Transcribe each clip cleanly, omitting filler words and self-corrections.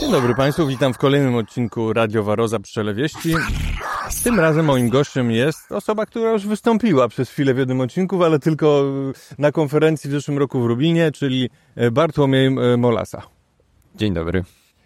Dzień dobry Państwu, witam w kolejnym odcinku Radio Waroza Pszczele Wieści. Tym razem moim gościem jest osoba, która już wystąpiła przez chwilę w jednym odcinku, ale tylko na konferencji w zeszłym roku w Lublinie, czyli Bartłomiej Molasa. Dzień dobry.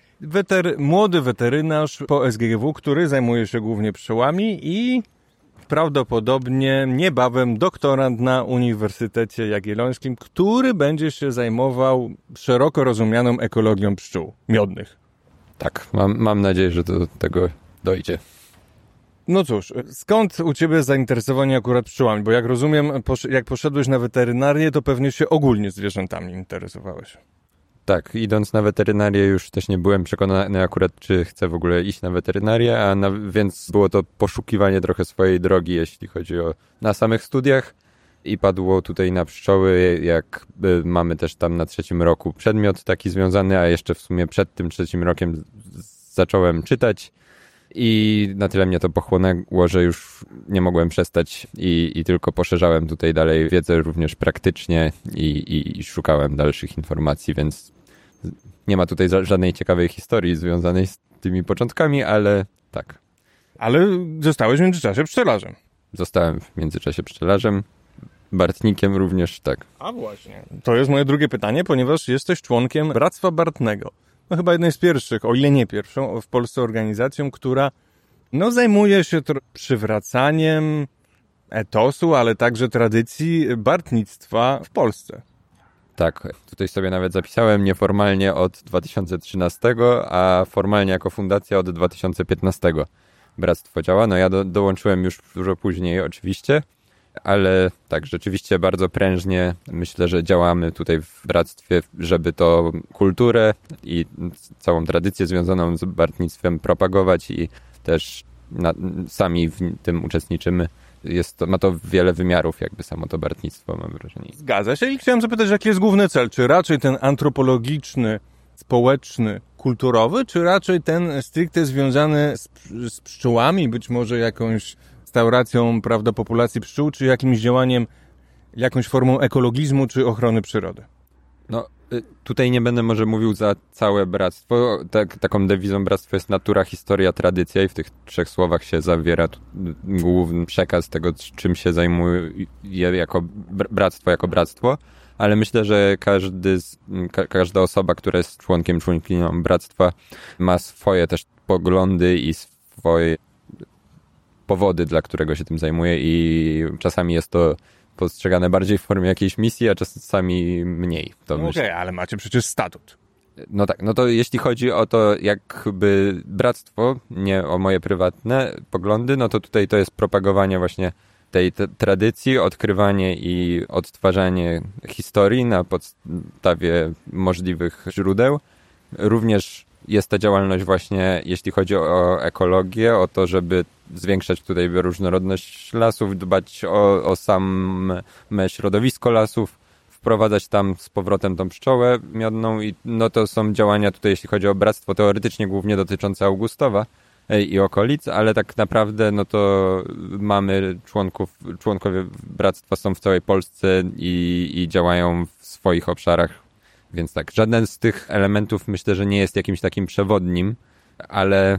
Młody weterynarz po SGGW, który zajmuje się głównie pszczołami i prawdopodobnie niebawem doktorant na Uniwersytecie Jagiellońskim, który będzie się zajmował szeroko rozumianą ekologią pszczół miodnych. Tak, mam nadzieję, że do tego dojdzie. No cóż, skąd u Ciebie zainteresowanie akurat pszczołami? Bo jak rozumiem, jak poszedłeś na weterynarię, to pewnie się ogólnie zwierzętami interesowałeś. Tak, idąc na weterynarię już też nie byłem przekonany akurat, czy chcę w ogóle iść na weterynarię, więc było to poszukiwanie trochę swojej drogi, jeśli chodzi o na samych studiach i padło tutaj na pszczoły, jak mamy też tam na 3. roku przedmiot taki związany, a jeszcze w sumie przed tym 3. rokiem zacząłem czytać i na tyle mnie to pochłonęło, że już nie mogłem przestać i tylko poszerzałem tutaj dalej wiedzę również praktycznie i szukałem dalszych informacji, więc nie ma tutaj żadnej ciekawej historii związanej z tymi początkami, ale tak. Ale zostałeś w międzyczasie pszczelarzem. Zostałem w międzyczasie pszczelarzem, bartnikiem również, tak. A właśnie. To jest moje drugie pytanie, ponieważ jesteś członkiem Bractwa Bartnego. No chyba jednej z pierwszych, o ile nie pierwszą, w Polsce organizacją, która zajmuje się przywracaniem etosu, ale także tradycji bartnictwa w Polsce. Tak, tutaj sobie nawet zapisałem nieformalnie od 2013, a formalnie jako fundacja od 2015 bractwo działa. No ja dołączyłem już dużo później oczywiście, ale tak, rzeczywiście bardzo prężnie myślę, że działamy tutaj w bractwie, żeby to kulturę i całą tradycję związaną z bartnictwem propagować i też sami w tym uczestniczymy. Ma to wiele wymiarów, jakby samo to bartnictwo, mam wrażenie. Zgadza się i chciałem zapytać, jaki jest główny cel? Czy raczej ten antropologiczny, społeczny, kulturowy, czy raczej ten stricte związany z pszczołami, być może jakąś restauracją, prawda, populacji pszczół, czy jakimś działaniem, jakąś formą ekologizmu, czy ochrony przyrody? No, tutaj nie będę może mówił za całe bractwo. Taką dewizą bractwa jest natura, historia, tradycja i w tych 3 słowach się zawiera główny przekaz tego, czym się zajmuje jako bractwo. Ale myślę, że każda osoba, która jest członkinią bractwa, ma swoje też poglądy i swoje powody, dla którego się tym zajmuje i czasami jest to postrzegane bardziej w formie jakiejś misji, a czasami mniej. Okej, ale macie przecież statut. No tak, no to jeśli chodzi o to jakby bractwo, nie o moje prywatne poglądy, no to tutaj to jest propagowanie właśnie tej tradycji, odkrywanie i odtwarzanie historii na podstawie możliwych źródeł. Również jest ta działalność właśnie, jeśli chodzi o ekologię, o to, żeby zwiększać tutaj różnorodność lasów, dbać o same środowisko lasów, wprowadzać tam z powrotem tą pszczołę miodną i to są działania tutaj, jeśli chodzi o bractwo, teoretycznie głównie dotyczące Augustowa i okolic, ale tak naprawdę to mamy członkowie bractwa są w całej Polsce i działają w swoich obszarach. Więc tak, żaden z tych elementów myślę, że nie jest jakimś takim przewodnim, ale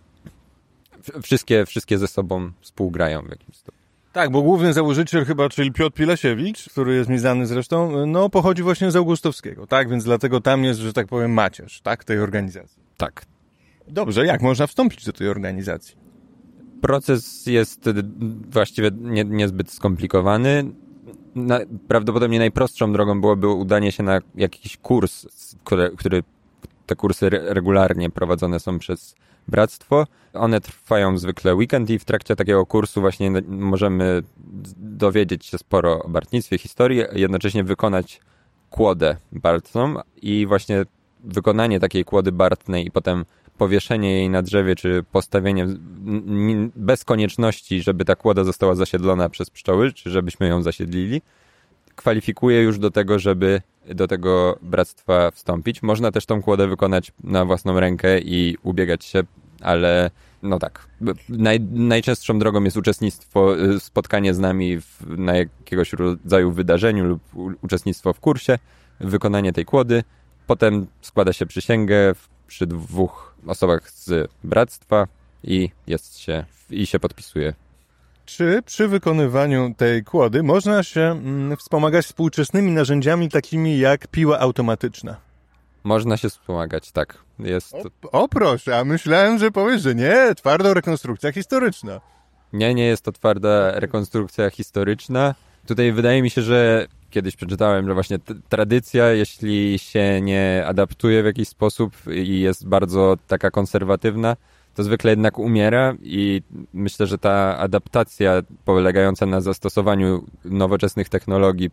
wszystkie ze sobą współgrają w jakimś stopniu. Tak, bo główny założyciel chyba, czyli Piotr Pilesiewicz, który jest mi znany zresztą, pochodzi właśnie z Augustowskiego, tak? Więc dlatego tam jest, że tak powiem, macierz, tak? Tej organizacji. Tak. Dobrze, jak można wstąpić do tej organizacji? Proces jest właściwie niezbyt skomplikowany. Prawdopodobnie najprostszą drogą byłoby udanie się na jakiś kurs, który te kursy regularnie prowadzone są przez bractwo. One trwają zwykle weekend i w trakcie takiego kursu właśnie możemy dowiedzieć się sporo o bartnictwie, historii, jednocześnie wykonać kłodę bartną i właśnie wykonanie takiej kłody bartnej i potem powieszenie jej na drzewie, czy postawienie bez konieczności, żeby ta kłoda została zasiedlona przez pszczoły, czy żebyśmy ją zasiedlili, kwalifikuje już do tego, żeby do tego bractwa wstąpić. Można też tą kłodę wykonać na własną rękę i ubiegać się, ale tak, najczęstszą drogą jest uczestnictwo, spotkanie z nami na jakiegoś rodzaju wydarzeniu lub uczestnictwo w kursie, wykonanie tej kłody. Potem składa się przysięgę, przy 2 osobach z bractwa i się podpisuje. Czy przy wykonywaniu tej kłody można się wspomagać współczesnymi narzędziami takimi jak piła automatyczna? Można się wspomagać, tak. O proszę, a myślałem, że powiesz, że nie, twarda rekonstrukcja historyczna. Nie jest to twarda rekonstrukcja historyczna. Tutaj wydaje mi się, że kiedyś przeczytałem, że właśnie tradycja, jeśli się nie adaptuje w jakiś sposób i jest bardzo taka konserwatywna, to zwykle jednak umiera i myślę, że ta adaptacja polegająca na zastosowaniu nowoczesnych technologii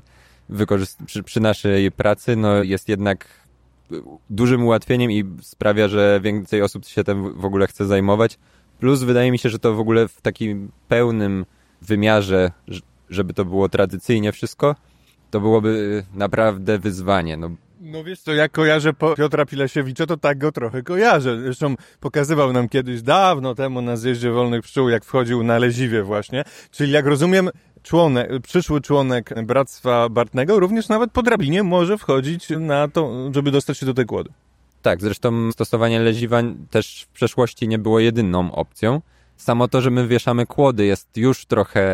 przy naszej pracy jest jednak dużym ułatwieniem i sprawia, że więcej osób się tym w ogóle chce zajmować. Plus wydaje mi się, że to w ogóle w takim pełnym wymiarze, żeby to było tradycyjnie wszystko, to byłoby naprawdę wyzwanie. No wiesz co, jak kojarzę Piotra Pilesiewicza, to tak go trochę kojarzę. Zresztą pokazywał nam kiedyś dawno temu na zjeździe Wolnych Pszczół, jak wchodził na Leziwie właśnie. Czyli jak rozumiem, przyszły członek Bractwa Bartnego również nawet po drabinie może wchodzić na to, żeby dostać się do tej kłody. Tak, zresztą stosowanie leziwa też w przeszłości nie było jedyną opcją. Samo to, że my wieszamy kłody jest już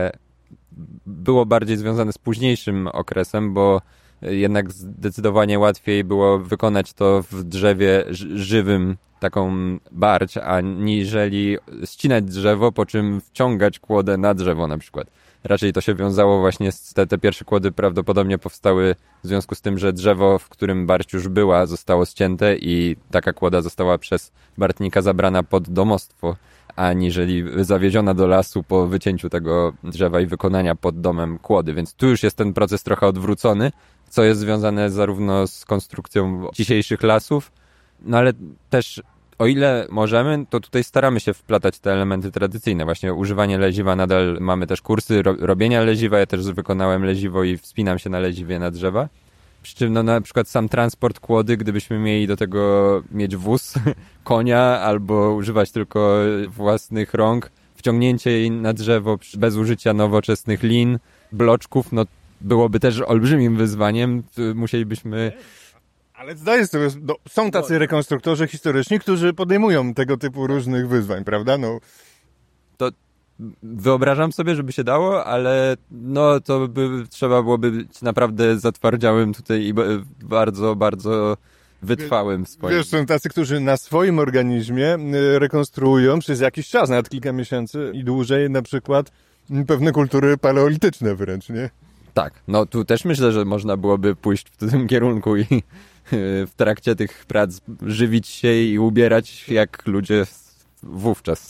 było bardziej związane z późniejszym okresem, bo jednak zdecydowanie łatwiej było wykonać to w drzewie żywym, taką barć, aniżeli ścinać drzewo, po czym wciągać kłodę na drzewo na przykład. Raczej to się wiązało właśnie te pierwsze kłody prawdopodobnie powstały w związku z tym, że drzewo, w którym barć już była, zostało ścięte i taka kłoda została przez bartnika zabrana pod domostwo, aniżeli zawieziona do lasu po wycięciu tego drzewa i wykonania pod domem kłody. Więc tu już jest ten proces trochę odwrócony, co jest związane zarówno z konstrukcją dzisiejszych lasów, ale też o ile możemy, to tutaj staramy się wplatać te elementy tradycyjne. Właśnie używanie leziwa, nadal mamy też kursy robienia leziwa. Ja też wykonałem leziwo i wspinam się na leziwie na drzewa. Przy czym na przykład sam transport kłody, gdybyśmy mieli do tego mieć wóz, konia albo używać tylko własnych rąk, wciągnięcie jej na drzewo bez użycia nowoczesnych lin, bloczków, byłoby też olbrzymim wyzwaniem. Musielibyśmy... Ale zdaję sobie, są tacy rekonstruktorzy historyczni, którzy podejmują tego typu różnych wyzwań, prawda? To wyobrażam sobie, żeby się dało, ale to trzeba byłoby być naprawdę zatwardziałym tutaj i bardzo, bardzo wytrwałym swoim. Wiesz, są tacy, którzy na swoim organizmie rekonstruują przez jakiś czas, nawet kilka miesięcy i dłużej, na przykład pewne kultury paleolityczne wręcz, nie? Tak, tu też myślę, że można byłoby pójść w tym kierunku i w trakcie tych prac żywić się i ubierać jak ludzie wówczas.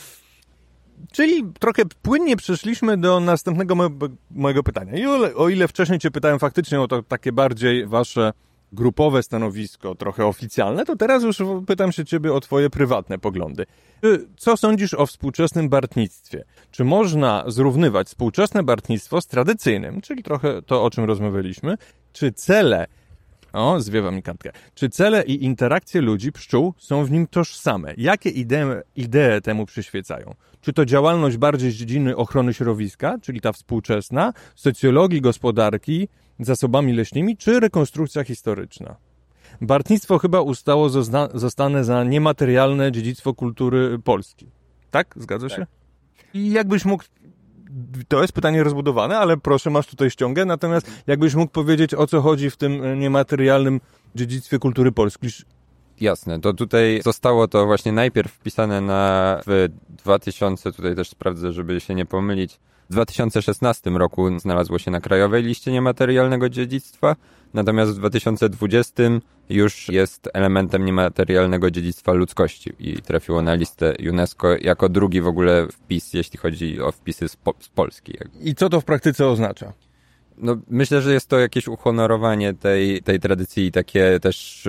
Czyli trochę płynnie przeszliśmy do następnego mojego pytania. I o ile wcześniej cię pytałem faktycznie o to takie bardziej wasze grupowe stanowisko, trochę oficjalne, to teraz już pytam się ciebie o twoje prywatne poglądy. Co sądzisz o współczesnym bartnictwie? Czy można zrównywać współczesne bartnictwo z tradycyjnym, czyli trochę to, o czym rozmawialiśmy? Czy cele... zwiewa mi kartkę. Czy cele i interakcje ludzi, pszczół, są w nim tożsame? Jakie idee temu przyświecają? Czy to działalność bardziej z dziedziny ochrony środowiska, czyli ta współczesna, socjologii, gospodarki, zasobami leśnymi, czy rekonstrukcja historyczna? Bartnictwo chyba ustało zostanę za niematerialne dziedzictwo kultury Polski. Tak? Zgadza się? I jakbyś mógł... To jest pytanie rozbudowane, ale proszę, masz tutaj ściągę. Natomiast jakbyś mógł powiedzieć, o co chodzi w tym niematerialnym dziedzictwie kultury polskiej? Jasne, to tutaj zostało to właśnie najpierw wpisane w 2000, tutaj też sprawdzę, żeby się nie pomylić, w 2016 roku znalazło się na Krajowej Liście Niematerialnego Dziedzictwa, natomiast w 2020 już jest elementem niematerialnego dziedzictwa ludzkości i trafiło na listę UNESCO jako drugi w ogóle wpis, jeśli chodzi o wpisy z Polski. I co to w praktyce oznacza? Myślę, że jest to jakieś uhonorowanie tej tradycji i takie też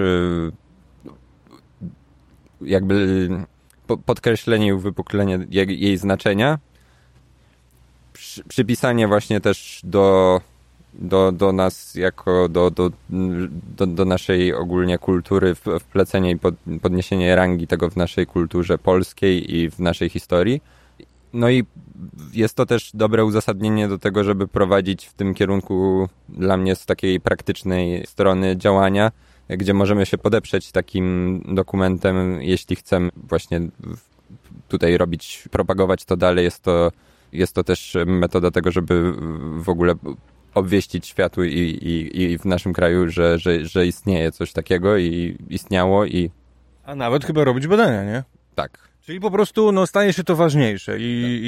jakby podkreślenie i uwypuklenie jej znaczenia. Przypisanie właśnie też do nas jako do naszej ogólnie kultury, wplecenie i podniesienie rangi tego w naszej kulturze polskiej i w naszej historii. I jest to też dobre uzasadnienie do tego, żeby prowadzić w tym kierunku dla mnie z takiej praktycznej strony działania, gdzie możemy się podeprzeć takim dokumentem, jeśli chcemy właśnie tutaj propagować to dalej. Jest to też metoda tego, żeby w ogóle obwieścić światu i w naszym kraju, że istnieje coś takiego i istniało i... A nawet chyba robić badania, nie? Tak. Czyli po prostu staje się to ważniejsze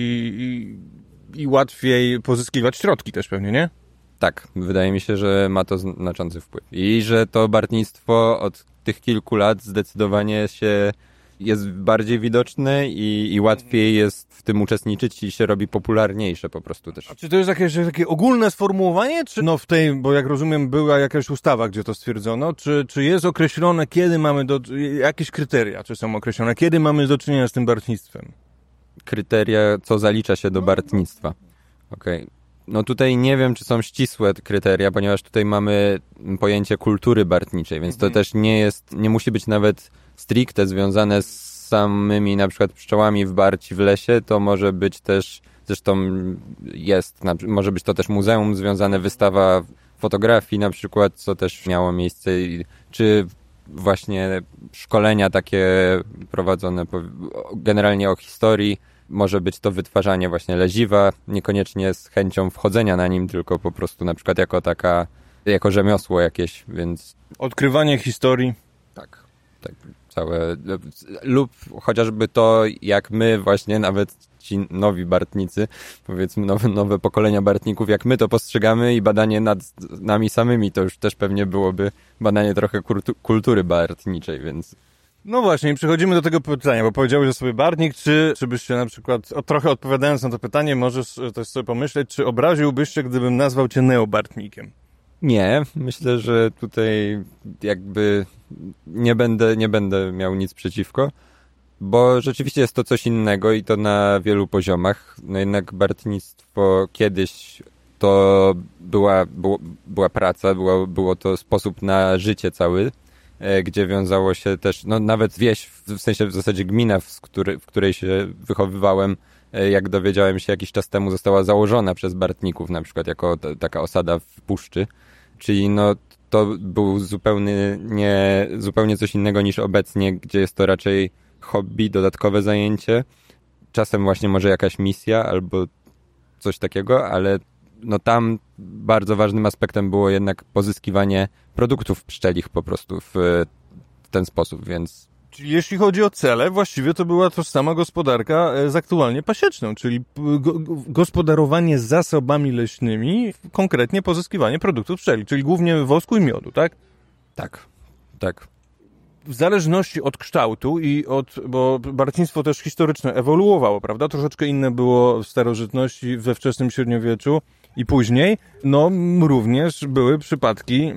i łatwiej pozyskiwać środki też pewnie, nie? Tak, wydaje mi się, że ma to znaczący wpływ. I że to bartnictwo od tych kilku lat zdecydowanie jest bardziej widoczne i łatwiej jest w tym uczestniczyć i się robi popularniejsze po prostu też. A czy to jest jakieś takie ogólne sformułowanie, czy bo jak rozumiem była jakaś ustawa, gdzie to stwierdzono, czy jest określone, kiedy mamy jakieś kryteria, czy są określone, kiedy mamy do czynienia z tym bartnictwem? Kryteria, co zalicza się do bartnictwa. Okej. No tutaj nie wiem, czy są ścisłe kryteria, ponieważ tutaj mamy pojęcie kultury bartniczej, więc to też nie musi być nawet stricte związane z samymi na przykład pszczołami w barci w lesie, to może być też, zresztą może być to też muzeum związane, wystawa fotografii na przykład, co też miało miejsce, czy właśnie szkolenia takie prowadzone generalnie o historii. Może być to wytwarzanie właśnie leziwa, niekoniecznie z chęcią wchodzenia na nim, tylko po prostu na przykład jako rzemiosło jakieś, więc... Odkrywanie historii. Tak, całe... Lub chociażby to, jak my właśnie, nawet ci nowi bartnicy, powiedzmy nowe pokolenia bartników, jak my to postrzegamy i badanie nad nami samymi, to już też pewnie byłoby badanie trochę kultury bartniczej, więc... No właśnie, przechodzimy do tego pytania, bo powiedziałeś, że sobie bartnik, czy byście na przykład, trochę odpowiadając na to pytanie, możesz też sobie pomyśleć, czy obraziłbyś się, gdybym nazwał cię neobartnikiem? Nie, myślę, że tutaj jakby nie będę miał nic przeciwko, bo rzeczywiście jest to coś innego i to na wielu poziomach. No jednak bartnictwo kiedyś to była praca, było to sposób na życie cały, gdzie wiązało się też, no nawet wieś, w sensie w zasadzie gmina, w której się wychowywałem, jak dowiedziałem się jakiś czas temu, została założona przez bartników, na przykład jako taka osada w puszczy. Czyli no to był zupełnie coś innego niż obecnie, gdzie jest to raczej hobby, dodatkowe zajęcie. Czasem właśnie może jakaś misja albo coś takiego, ale no tam bardzo ważnym aspektem było jednak pozyskiwanie produktów pszczelich po prostu w ten sposób, więc... Czyli jeśli chodzi o cele, właściwie to była tożsama gospodarka z aktualnie pasieczną, czyli gospodarowanie zasobami leśnymi, konkretnie pozyskiwanie produktów pszczeli, czyli głównie wosku i miodu, tak? Tak. W zależności od kształtu bo bartnictwo też historyczne ewoluowało, prawda? Troszeczkę inne było w starożytności, we wczesnym średniowieczu i później. No również były przypadki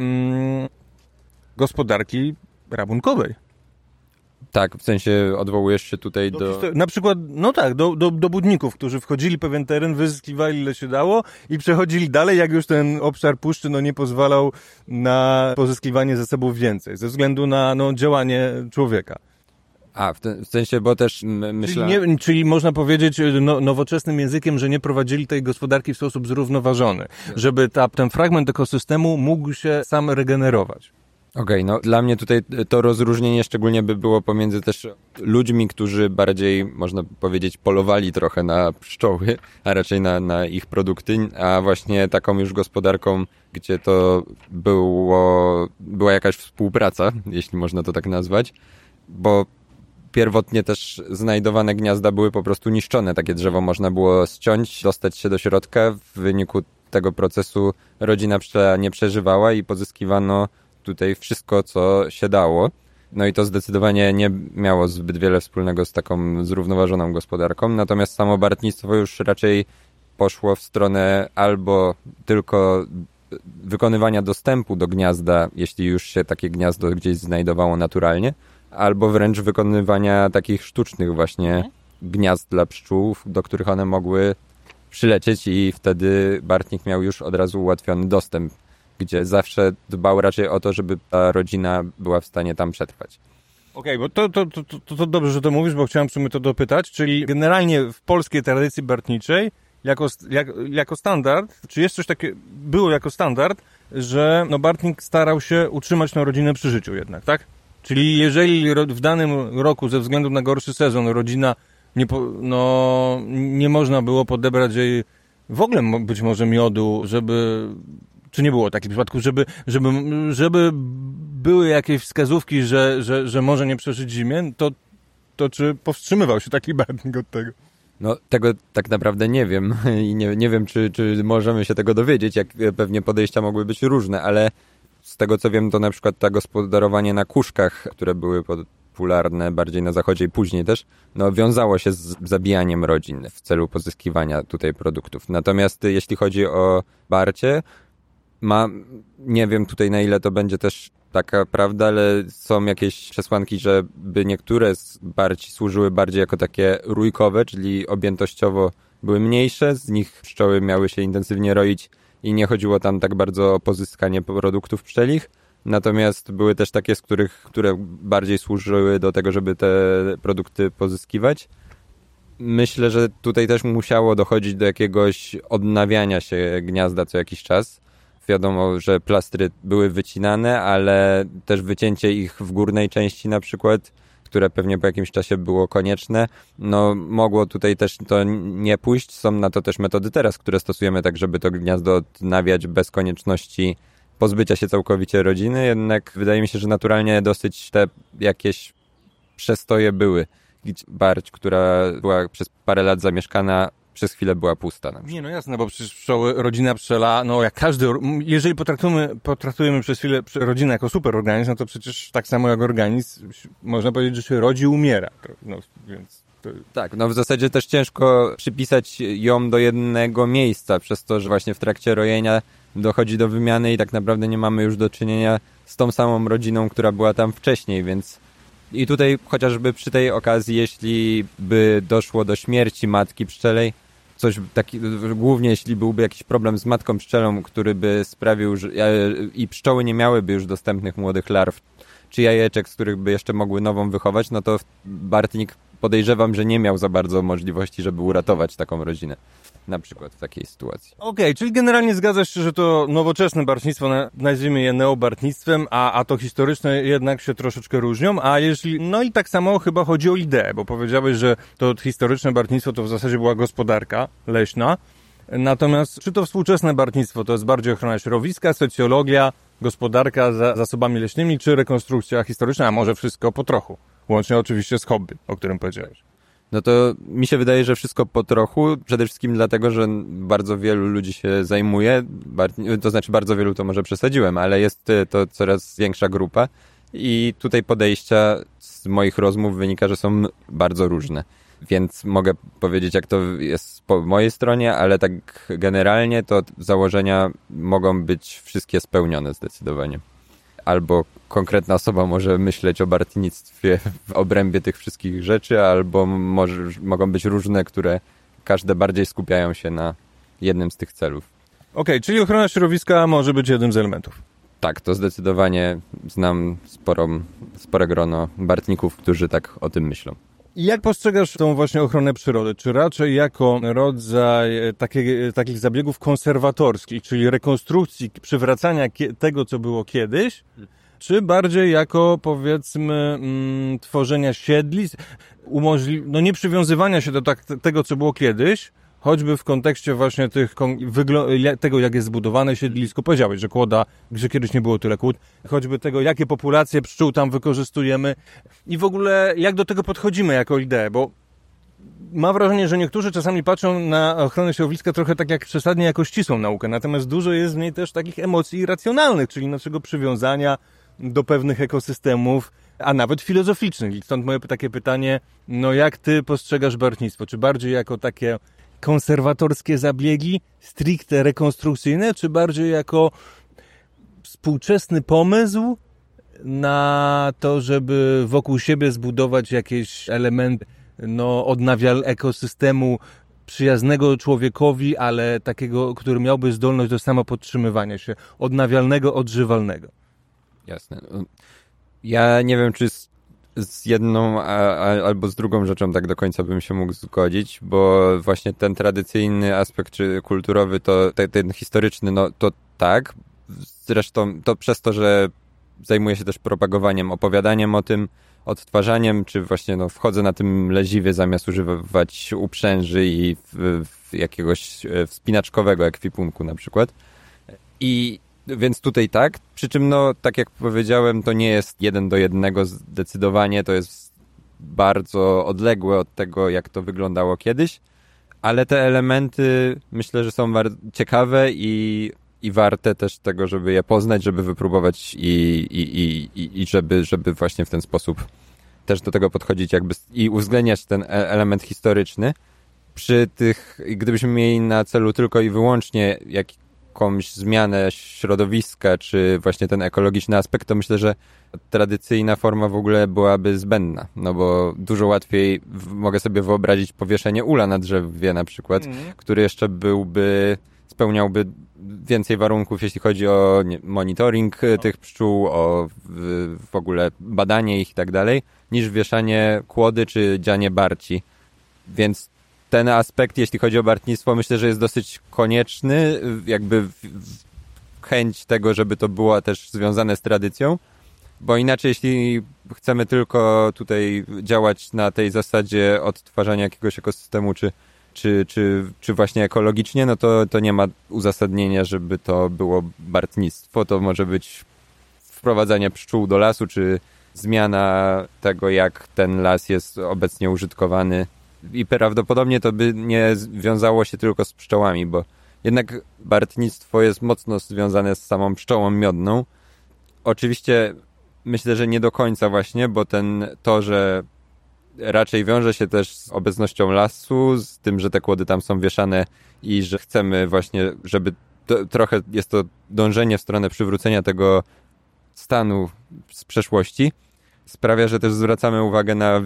gospodarki rabunkowej. Tak, w sensie odwołujesz się tutaj Na przykład, do budników, którzy wchodzili pewien teren, wyzyskiwali ile się dało i przechodzili dalej, jak już ten obszar puszczy nie pozwalał na pozyskiwanie zasobów więcej, ze względu na działanie człowieka. W sensie, bo też myślę... Czyli można powiedzieć nowoczesnym językiem, że nie prowadzili tej gospodarki w sposób zrównoważony, żeby ten fragment ekosystemu mógł się sam regenerować. Okej, no dla mnie tutaj to rozróżnienie szczególnie by było pomiędzy też ludźmi, którzy bardziej, można powiedzieć, polowali trochę na pszczoły, a raczej na ich produkty, a właśnie taką już gospodarką, gdzie to była jakaś współpraca, jeśli można to tak nazwać, bo pierwotnie też znajdowane gniazda były po prostu niszczone. Takie drzewo można było ściąć, dostać się do środka. W wyniku tego procesu rodzina pszczela nie przeżywała i pozyskiwano tutaj wszystko, co się dało. No i to zdecydowanie nie miało zbyt wiele wspólnego z taką zrównoważoną gospodarką. Natomiast samo bartnictwo już raczej poszło w stronę albo tylko wykonywania dostępu do gniazda, jeśli już się takie gniazdo gdzieś znajdowało naturalnie, albo wręcz wykonywania takich sztucznych właśnie gniazd dla pszczół, do których one mogły przylecieć i wtedy bartnik miał już od razu ułatwiony dostęp, gdzie zawsze dbał raczej o to, żeby ta rodzina była w stanie tam przetrwać. Okej, bo to dobrze, że to mówisz, bo chciałem w sumie to dopytać, czyli generalnie w polskiej tradycji bartniczej jako standard, czy jest coś takiego, było jako standard, że no Bartnik starał się utrzymać tę rodzinę przy życiu jednak, tak? Czyli jeżeli w danym roku ze względu na gorszy sezon rodzina nie można było podebrać jej w ogóle być może miodu, czy nie było takich przypadków, żeby były jakieś wskazówki, że może nie przeżyć zimie, to czy powstrzymywał się taki Bartnik od tego? No, tego tak naprawdę nie wiem i nie wiem, czy możemy się tego dowiedzieć, jak pewnie podejścia mogły być różne, ale z tego co wiem, to na przykład to gospodarowanie na kuszkach, które były popularne bardziej na zachodzie i później też, no wiązało się z zabijaniem rodzin w celu pozyskiwania tutaj produktów. Natomiast jeśli chodzi o Barcie, nie wiem tutaj na ile to będzie też taka prawda, ale są jakieś przesłanki, żeby niektóre z Barci służyły bardziej jako takie rójkowe, czyli objętościowo były mniejsze, z nich pszczoły miały się intensywnie roić i nie chodziło tam tak bardzo o pozyskanie produktów pszczelich. Natomiast były też takie, które bardziej służyły do tego, żeby te produkty pozyskiwać. Myślę, że tutaj też musiało dochodzić do jakiegoś odnawiania się gniazda co jakiś czas. Wiadomo, że plastry były wycinane, ale też wycięcie ich w górnej części na przykład, które pewnie po jakimś czasie było konieczne, no mogło tutaj też to nie pójść. Są na to też metody teraz, które stosujemy tak, żeby to gniazdo odnawiać bez konieczności pozbycia się całkowicie rodziny, jednak wydaje mi się, że naturalnie dosyć te jakieś przestoje były. Barć, która była przez parę lat zamieszkana, przez chwilę była pusta. Nie, no jasne, bo przecież rodzina pszczela, no jak jeżeli potraktujemy przez chwilę rodzinę jako superorganizm, no to przecież tak samo jak organizm, można powiedzieć, że się rodzi i umiera. No, więc tak, no w zasadzie też ciężko przypisać ją do jednego miejsca, przez to, że właśnie w trakcie rojenia dochodzi do wymiany i tak naprawdę nie mamy już do czynienia z tą samą rodziną, która była tam wcześniej, więc i tutaj chociażby przy tej okazji, jeśli by doszło do śmierci matki pszczelej, głównie jeśli byłby jakiś problem z matką pszczelą, który by sprawił, że i pszczoły nie miałyby już dostępnych młodych larw czy jajeczek, z których by jeszcze mogły nową wychować, no to Bartnik podejrzewam, że nie miał za bardzo możliwości, żeby uratować taką rodzinę. Na przykład w takiej sytuacji. Okej, czyli generalnie zgadzasz się, że to nowoczesne bartnictwo, nazwijmy je neobartnictwem, a to historyczne jednak się troszeczkę różnią, no i tak samo chyba chodzi o ideę, bo powiedziałeś, że to historyczne bartnictwo to w zasadzie była gospodarka leśna, natomiast czy to współczesne bartnictwo to jest bardziej ochrona środowiska, socjologia, gospodarka zasobami leśnymi, czy rekonstrukcja historyczna, a może wszystko po trochu, łącznie oczywiście z hobby, o którym powiedziałeś. No to mi się wydaje, że wszystko po trochu, przede wszystkim dlatego, że bardzo wielu ludzi się zajmuje, to znaczy bardzo wielu to może przesadziłem, ale jest to coraz większa grupa i tutaj podejścia z moich rozmów wynika, że są bardzo różne. Więc mogę powiedzieć, jak to jest po mojej stronie, ale tak generalnie to założenia mogą być wszystkie spełnione zdecydowanie. Albo konkretna osoba może myśleć o bartnictwie w obrębie tych wszystkich rzeczy, albo mogą być różne, które każde bardziej skupiają się na jednym z tych celów. Okej, czyli ochrona środowiska może być jednym z elementów. Tak, to zdecydowanie znam spore grono bartników, którzy tak o tym myślą. I jak postrzegasz tą właśnie ochronę przyrody? Czy raczej jako rodzaj takich zabiegów konserwatorskich, czyli rekonstrukcji, przywracania tego, co było kiedyś, czy bardziej jako, powiedzmy, tworzenia siedlisk, nie przywiązywania się do tego, co było kiedyś, choćby w kontekście właśnie tego, jak jest zbudowane siedlisko. Powiedziałeś, że kiedyś nie było tyle kłód, choćby tego, jakie populacje pszczół tam wykorzystujemy i w ogóle jak do tego podchodzimy jako ideę, bo mam wrażenie, że niektórzy czasami patrzą na ochronę środowiska trochę tak jak przesadnie jako ścisłą naukę, natomiast dużo jest w niej też takich emocji irracjonalnych, czyli naszego przywiązania do pewnych ekosystemów, a nawet filozoficznych. I stąd moje takie pytanie, no jak ty postrzegasz bartnictwo? Czy bardziej jako takie konserwatorskie zabiegi, stricte rekonstrukcyjne, czy bardziej jako współczesny pomysł na to, żeby wokół siebie zbudować jakieś elementy ekosystemu przyjaznego człowiekowi, ale takiego, który miałby zdolność do samopodtrzymywania się, odnawialnego, odżywalnego? Jasne. Ja nie wiem, czy z jedną albo z drugą rzeczą tak do końca bym się mógł zgodzić, bo właśnie ten tradycyjny aspekt czy kulturowy, to ten historyczny, no to tak. Zresztą to przez to, że zajmuję się też propagowaniem, opowiadaniem o tym, odtwarzaniem, czy właśnie wchodzę na tym leziwie zamiast używać uprzęży i jakiegoś wspinaczkowego ekwipunku na przykład. I więc tutaj tak, przy czym tak jak powiedziałem, to nie jest 1:1 zdecydowanie, to jest bardzo odległe od tego, jak to wyglądało kiedyś, ale te elementy myślę, że są bardzo ciekawe i warte też tego, żeby je poznać, żeby wypróbować i żeby właśnie w ten sposób też do tego podchodzić jakby i uwzględniać ten element historyczny. Przy tych, gdybyśmy mieli na celu tylko i wyłącznie jakąś zmianę środowiska, czy właśnie ten ekologiczny aspekt, to myślę, że tradycyjna forma w ogóle byłaby zbędna, bo dużo łatwiej mogę sobie wyobrazić powieszenie ula na drzewie na przykład, który jeszcze spełniałby więcej warunków, jeśli chodzi o monitoring tych pszczół, o w ogóle badanie ich i tak dalej, niż wieszanie kłody czy dzianie barci. Więc ten aspekt, jeśli chodzi o bartnictwo, myślę, że jest dosyć konieczny, jakby chęć tego, żeby to było też związane z tradycją, bo inaczej, jeśli chcemy tylko tutaj działać na tej zasadzie odtwarzania jakiegoś ekosystemu, czy właśnie ekologicznie, no to nie ma uzasadnienia, żeby to było bartnictwo. To może być wprowadzanie pszczół do lasu, czy zmiana tego, jak ten las jest obecnie użytkowany. I prawdopodobnie to by nie wiązało się tylko z pszczołami, bo jednak bartnictwo jest mocno związane z samą pszczołą miodną. Oczywiście myślę, że nie do końca właśnie, bo to, że raczej wiąże się też z obecnością lasu, z tym, że te kłody tam są wieszane i że chcemy właśnie, żeby trochę jest to dążenie w stronę przywrócenia tego stanu z przeszłości, sprawia, że też zwracamy uwagę na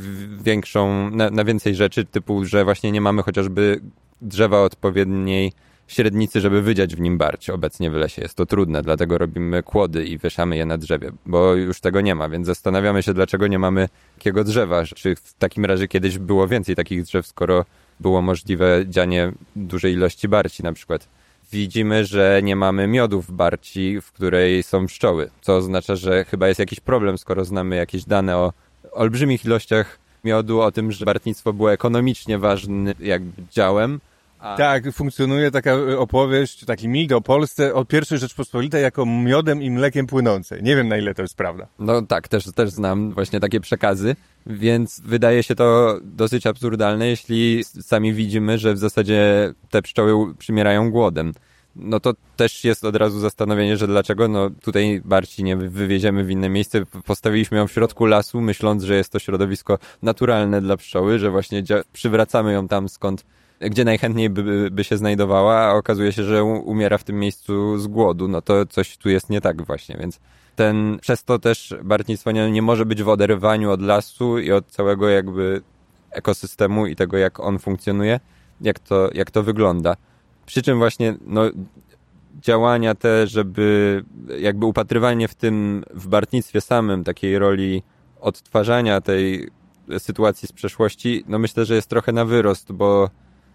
więcej rzeczy, typu, że właśnie nie mamy chociażby drzewa odpowiedniej średnicy, żeby wydziać w nim barć. Obecnie w lesie jest to trudne, dlatego robimy kłody i wieszamy je na drzewie, bo już tego nie ma, więc zastanawiamy się, dlaczego nie mamy takiego drzewa. Czy w takim razie kiedyś było więcej takich drzew, skoro było możliwe dzianie dużej ilości barci na przykład. Widzimy, że nie mamy miodu w barci, w której są pszczoły, co oznacza, że chyba jest jakiś problem, skoro znamy jakieś dane o olbrzymich ilościach miodu, o tym, że bartnictwo było ekonomicznie ważnym jakby działem. Tak, funkcjonuje taka opowieść, taki mit o Polsce od pierwszej Rzeczpospolitej jako miodem i mlekiem płynącej. Nie wiem, na ile to jest prawda. No tak, też znam właśnie takie przekazy, więc wydaje się to dosyć absurdalne, jeśli sami widzimy, że w zasadzie te pszczoły przymierają głodem. No to też jest od razu zastanowienie, że dlaczego tutaj barci nie wywieziemy w inne miejsce. Postawiliśmy ją w środku lasu, myśląc, że jest to środowisko naturalne dla pszczoły, że właśnie przywracamy ją tam gdzie najchętniej by się znajdowała, a okazuje się, że umiera w tym miejscu z głodu. No to coś tu jest nie tak właśnie, więc przez to też bartnictwo nie może być w oderwaniu od lasu i od całego jakby ekosystemu i tego, jak on funkcjonuje, jak to wygląda. Przy czym właśnie działania te, żeby jakby upatrywanie w bartnictwie samym takiej roli odtwarzania tej sytuacji z przeszłości, myślę, że jest trochę na wyrost, bo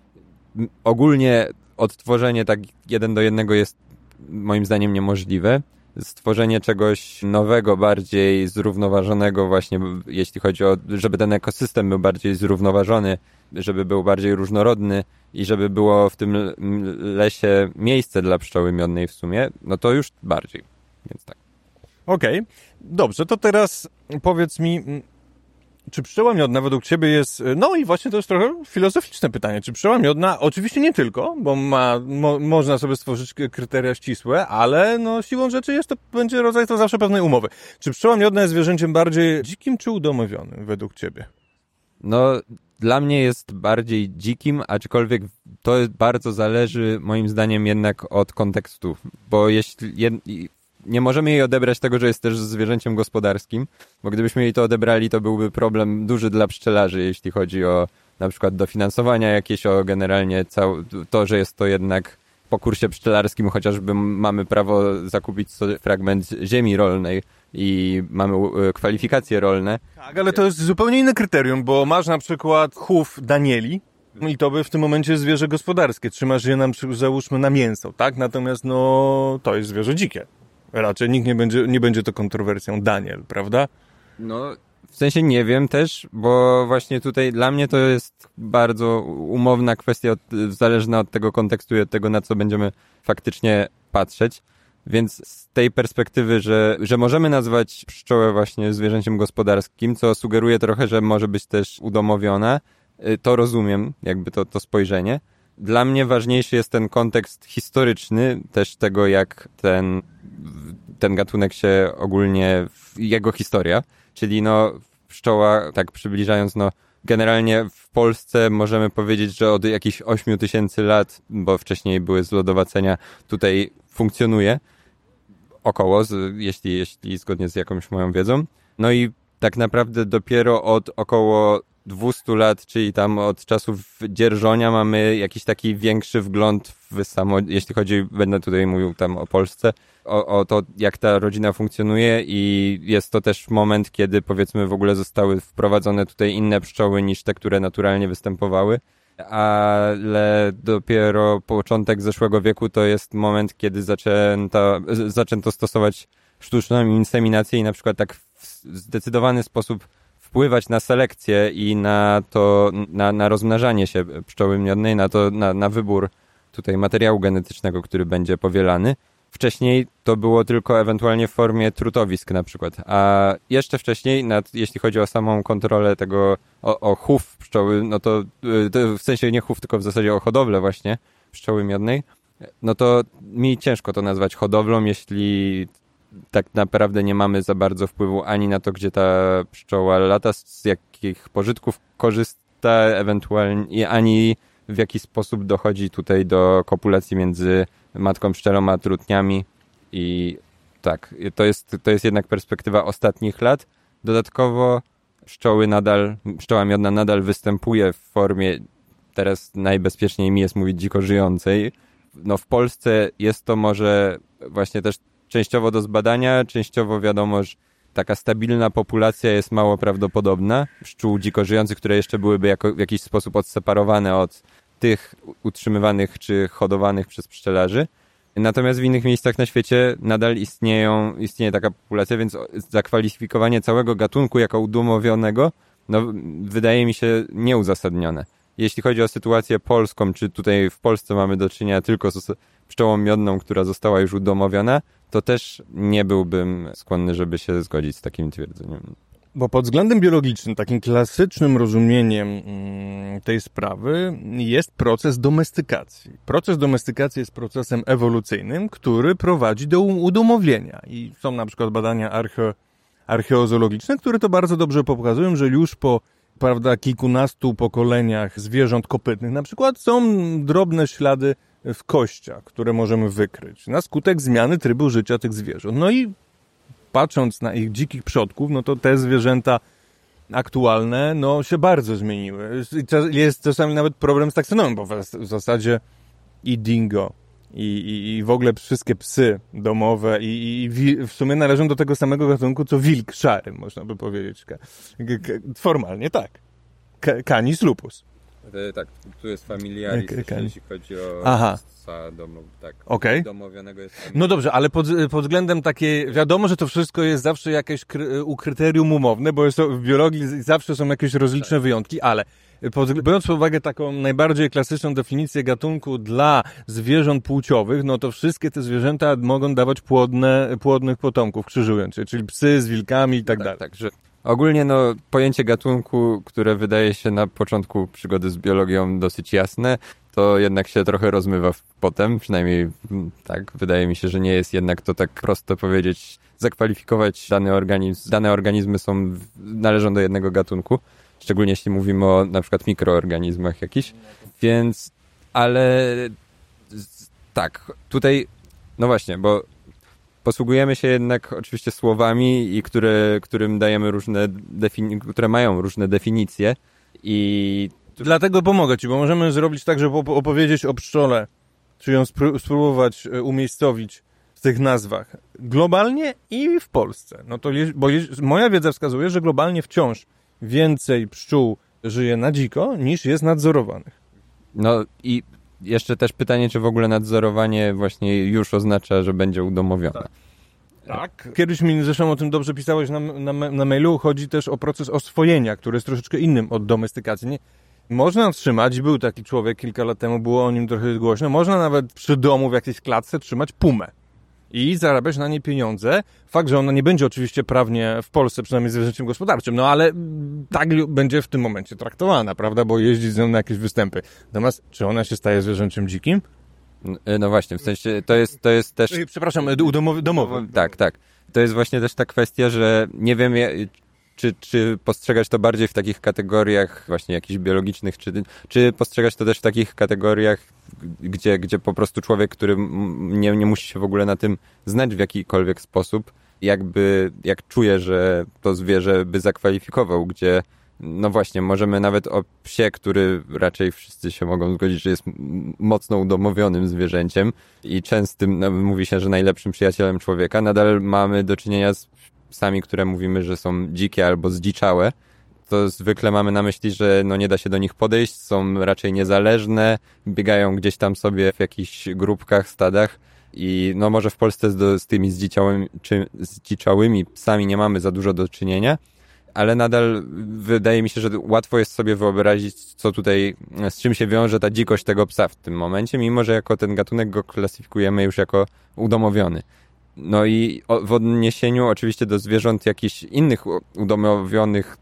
ogólnie odtworzenie tak 1:1 jest moim zdaniem niemożliwe. Stworzenie czegoś nowego, bardziej zrównoważonego właśnie, jeśli chodzi o, żeby ten ekosystem był bardziej zrównoważony, żeby był bardziej różnorodny i żeby było w tym lesie miejsce dla pszczoły miodnej w sumie, to już bardziej, więc tak. Okej, dobrze, to teraz powiedz mi, czy pszczoła miodna według ciebie jest, i właśnie to jest trochę filozoficzne pytanie, czy pszczoła miodna, oczywiście nie tylko, bo można sobie stworzyć kryteria ścisłe, ale siłą rzeczy będzie rodzaj to zawsze pewnej umowy. Czy pszczoła miodna jest zwierzęciem bardziej dzikim czy udomowionym według ciebie? Dla mnie jest bardziej dzikim, aczkolwiek to bardzo zależy moim zdaniem jednak od kontekstu, bo nie możemy jej odebrać tego, że jest też zwierzęciem gospodarskim, bo gdybyśmy jej to odebrali, to byłby problem duży dla pszczelarzy, jeśli chodzi o na przykład dofinansowania jakieś, o generalnie to, że jest to jednak po kursie pszczelarskim chociażby mamy prawo zakupić sobie fragment ziemi rolnej i mamy kwalifikacje rolne. Tak, ale to jest zupełnie inne kryterium, bo masz na przykład chów danieli i to by w tym momencie jest zwierzę gospodarskie. Trzymasz je załóżmy na mięso, tak? Natomiast to jest zwierzę dzikie. Raczej nikt nie będzie to kontrowersją daniel, prawda? No, w sensie nie wiem też, bo właśnie tutaj dla mnie to jest bardzo umowna kwestia, zależna od tego kontekstu i od tego, na co będziemy faktycznie patrzeć. Więc z tej perspektywy, że możemy nazwać pszczołę właśnie zwierzęciem gospodarskim, co sugeruje trochę, że może być też udomowiona, to rozumiem, jakby to spojrzenie. Dla mnie ważniejszy jest ten kontekst historyczny, też tego, jak ten gatunek się ogólnie, jego historia, czyli pszczoła, tak przybliżając, generalnie w Polsce możemy powiedzieć, że od jakichś 8000 lat, bo wcześniej były zlodowacenia, tutaj funkcjonuje około, jeśli zgodnie z jakąś moją wiedzą. No i tak naprawdę dopiero od około 200 lat, czyli tam od czasów dzierżonia mamy jakiś taki większy wgląd jeśli chodzi, będę tutaj mówił tam o Polsce, o to, jak ta rodzina funkcjonuje i jest to też moment, kiedy powiedzmy w ogóle zostały wprowadzone tutaj inne pszczoły niż te, które naturalnie występowały, ale dopiero początek zeszłego wieku to jest moment, kiedy zaczęto stosować sztuczną inseminację i na przykład tak w zdecydowany sposób wpływać na selekcję i na rozmnażanie się pszczoły miodnej, na wybór tutaj materiału genetycznego, który będzie powielany. Wcześniej to było tylko ewentualnie w formie trutowisk na przykład, a jeszcze wcześniej, jeśli chodzi o samą kontrolę tego, o chów pszczoły, to w sensie nie chów, tylko w zasadzie o hodowlę właśnie pszczoły miodnej, to mi ciężko to nazwać hodowlą, jeśli tak naprawdę nie mamy za bardzo wpływu ani na to, gdzie ta pszczoła lata, z jakich pożytków korzysta ewentualnie, ani w jaki sposób dochodzi tutaj do kopulacji między matką pszczelą a trutniami. I tak, to jest jednak perspektywa ostatnich lat. Dodatkowo pszczoła miodna nadal występuje w formie, teraz najbezpieczniej mi jest mówić, dziko żyjącej. W Polsce jest to może właśnie też częściowo do zbadania, częściowo wiadomo, że taka stabilna populacja jest mało prawdopodobna. Pszczół dziko żyjących, które jeszcze byłyby w jakiś sposób odseparowane od tych utrzymywanych czy hodowanych przez pszczelarzy. Natomiast w innych miejscach na świecie nadal istnieje taka populacja, więc zakwalifikowanie całego gatunku jako udomowionego wydaje mi się nieuzasadnione. Jeśli chodzi o sytuację polską, czy tutaj w Polsce mamy do czynienia tylko z pszczołą miodną, która została już udomowiona, to też nie byłbym skłonny, żeby się zgodzić z takim twierdzeniem. Bo pod względem biologicznym, takim klasycznym rozumieniem tej sprawy jest proces domestykacji. Proces domestykacji jest procesem ewolucyjnym, który prowadzi do udomowienia. I są na przykład badania archeozoologiczne, które to bardzo dobrze pokazują, że już po kilkunastu pokoleniach zwierząt kopytnych na przykład są drobne ślady w kościach, które możemy wykryć na skutek zmiany trybu życia tych zwierząt. I patrząc na ich dzikich przodków, to te zwierzęta aktualne, się bardzo zmieniły. Jest czasami nawet problem z taksonomią, bo w zasadzie i dingo, i w ogóle wszystkie psy domowe i w sumie należą do tego samego gatunku, co wilk szary, można by powiedzieć. Formalnie tak. Canis lupus. Tak, tu jest familiaris, jeśli chodzi o psa domowionego jest... No dobrze, ale pod względem takiej, wiadomo, że to wszystko jest zawsze jakieś kryterium umowne, bo w biologii zawsze są jakieś rozliczne wyjątki, ale biorąc pod uwagę taką najbardziej klasyczną definicję gatunku dla zwierząt płciowych, to wszystkie te zwierzęta mogą dawać płodnych potomków, krzyżując się, czyli psy z wilkami i tak dalej. Tak, że ogólnie pojęcie gatunku, które wydaje się na początku przygody z biologią dosyć jasne, to jednak się trochę rozmywa potem, przynajmniej tak, wydaje mi się, że nie jest jednak to tak prosto powiedzieć, zakwalifikować dany organizm. Dane organizmy należą do jednego gatunku, szczególnie jeśli mówimy o na przykład mikroorganizmach jakichś, więc, ale tak, tutaj, właśnie, bo posługujemy się jednak oczywiście słowami, i którym dajemy które mają różne definicje i... Dlatego pomogę ci, bo możemy zrobić tak, żeby opowiedzieć o pszczole czy ją spróbować umiejscowić w tych nazwach globalnie i w Polsce. No to moja wiedza wskazuje, że globalnie wciąż więcej pszczół żyje na dziko, niż jest nadzorowanych. No i jeszcze też pytanie, czy w ogóle nadzorowanie właśnie już oznacza, że będzie udomowione. Tak. Kiedyś mi zresztą o tym dobrze pisałeś na mailu. Chodzi też o proces oswojenia, który jest troszeczkę innym od domestykacji. Nie? Można trzymać, był taki człowiek kilka lat temu, było o nim trochę głośno, można nawet przy domu w jakiejś klatce trzymać pumę i zarabiać na niej pieniądze. Fakt, że ona nie będzie oczywiście prawnie w Polsce, przynajmniej zwierzęciem gospodarczym, no ale tak będzie w tym momencie traktowana, prawda, bo jeździ z nią na jakieś występy. Natomiast czy ona się staje zwierzęciem dzikim? No właśnie, w sensie to jest też... Przepraszam, domowy. Tak. To jest właśnie też ta kwestia, że nie wiem, czy postrzegać to bardziej w takich kategoriach właśnie jakichś biologicznych, czy postrzegać to też w takich kategoriach, gdzie po prostu człowiek, który nie musi się w ogóle na tym znać w jakikolwiek sposób, jak czuje, że to zwierzę by zakwalifikował, gdzie no właśnie, możemy nawet o psie, który raczej wszyscy się mogą zgodzić, że jest mocno udomowionym zwierzęciem i częstym, mówi się, że najlepszym przyjacielem człowieka, nadal mamy do czynienia z psami, które mówimy, że są dzikie albo zdziczałe. To zwykle mamy na myśli, że no nie da się do nich podejść, są raczej niezależne, biegają gdzieś tam sobie w jakichś grupkach, stadach i no może w Polsce z tymi zdziczałymi psami nie mamy za dużo do czynienia, ale nadal wydaje mi się, że łatwo jest sobie wyobrazić, co tutaj, z czym się wiąże ta dzikość tego psa w tym momencie, mimo że jako ten gatunek go klasyfikujemy już jako udomowiony. No i w odniesieniu oczywiście do zwierząt jakichś innych udomowionych,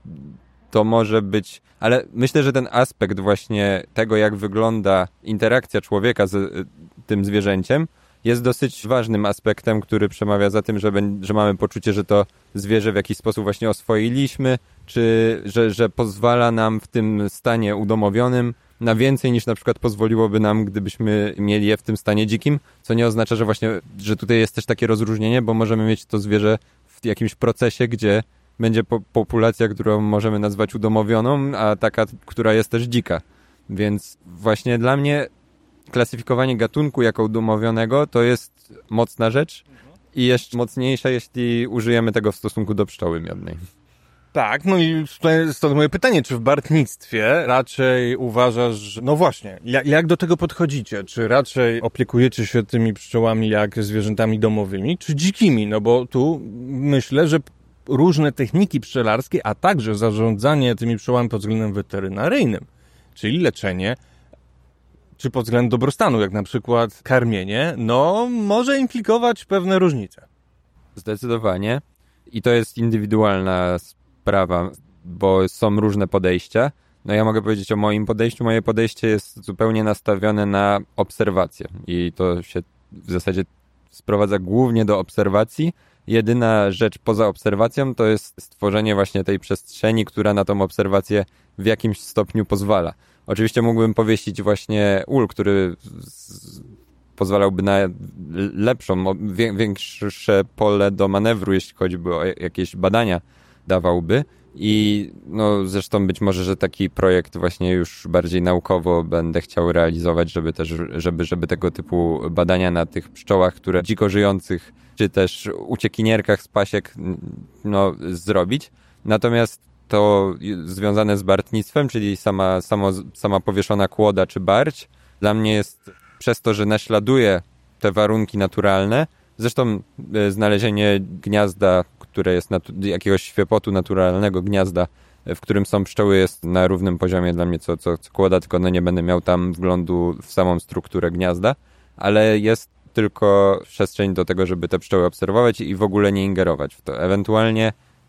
to może być, ale myślę, że ten aspekt właśnie tego, jak wygląda interakcja człowieka z tym zwierzęciem, jest dosyć ważnym aspektem, który przemawia za tym, że mamy poczucie, że to zwierzę w jakiś sposób właśnie oswoiliśmy, czy że pozwala nam w tym stanie udomowionym na więcej niż na przykład pozwoliłoby nam, gdybyśmy mieli je w tym stanie dzikim, co nie oznacza, że właśnie, że tutaj jest też takie rozróżnienie, bo możemy mieć to zwierzę w jakimś procesie, gdzie będzie populacja, którą możemy nazwać udomowioną, a taka, która jest też dzika. Więc właśnie dla mnie klasyfikowanie gatunku jako udomowionego to jest mocna rzecz i jeszcze mocniejsza, jeśli użyjemy tego w stosunku do pszczoły miodnej. Tak, no i stąd moje pytanie, czy w bartnictwie raczej uważasz, no właśnie, jak do tego podchodzicie? Czy raczej opiekujecie się tymi pszczołami jak zwierzętami domowymi, czy dzikimi? No bo tu myślę, że różne techniki pszczelarskie, a także zarządzanie tymi pszczołami pod względem weterynaryjnym, czyli leczenie, czy pod względem dobrostanu, jak na przykład karmienie, no może implikować pewne różnice. Zdecydowanie. I to jest indywidualna sprawa, bo są różne podejścia. No ja mogę powiedzieć o moim podejściu. Moje podejście jest zupełnie nastawione na obserwację i to się w zasadzie sprowadza głównie do obserwacji. Jedyna rzecz poza obserwacją to jest stworzenie właśnie tej przestrzeni, która na tą obserwację w jakimś stopniu pozwala. Oczywiście mógłbym powiesić właśnie ul, który pozwalałby na lepszą, większe pole do manewru, jeśli chodzi o jakieś badania dawałby. I no zresztą być może, że taki projekt właśnie już bardziej naukowo będę chciał realizować, żeby też, żeby tego typu badania na tych pszczołach, które dziko żyjących, czy też uciekinierkach z pasiek, no zrobić. Natomiast to związane z bartnictwem, czyli sama powieszona kłoda czy barć, dla mnie jest przez to, że naśladuje te warunki naturalne. Zresztą znalezienie gniazda, które jest jakiegoś świepotu naturalnego gniazda, w którym są pszczoły, jest na równym poziomie dla mnie co kłoda, tylko no nie będę miał tam wglądu w samą strukturę gniazda, ale jest tylko przestrzeń do tego, żeby te pszczoły obserwować i w ogóle nie ingerować w to. Ewentualnie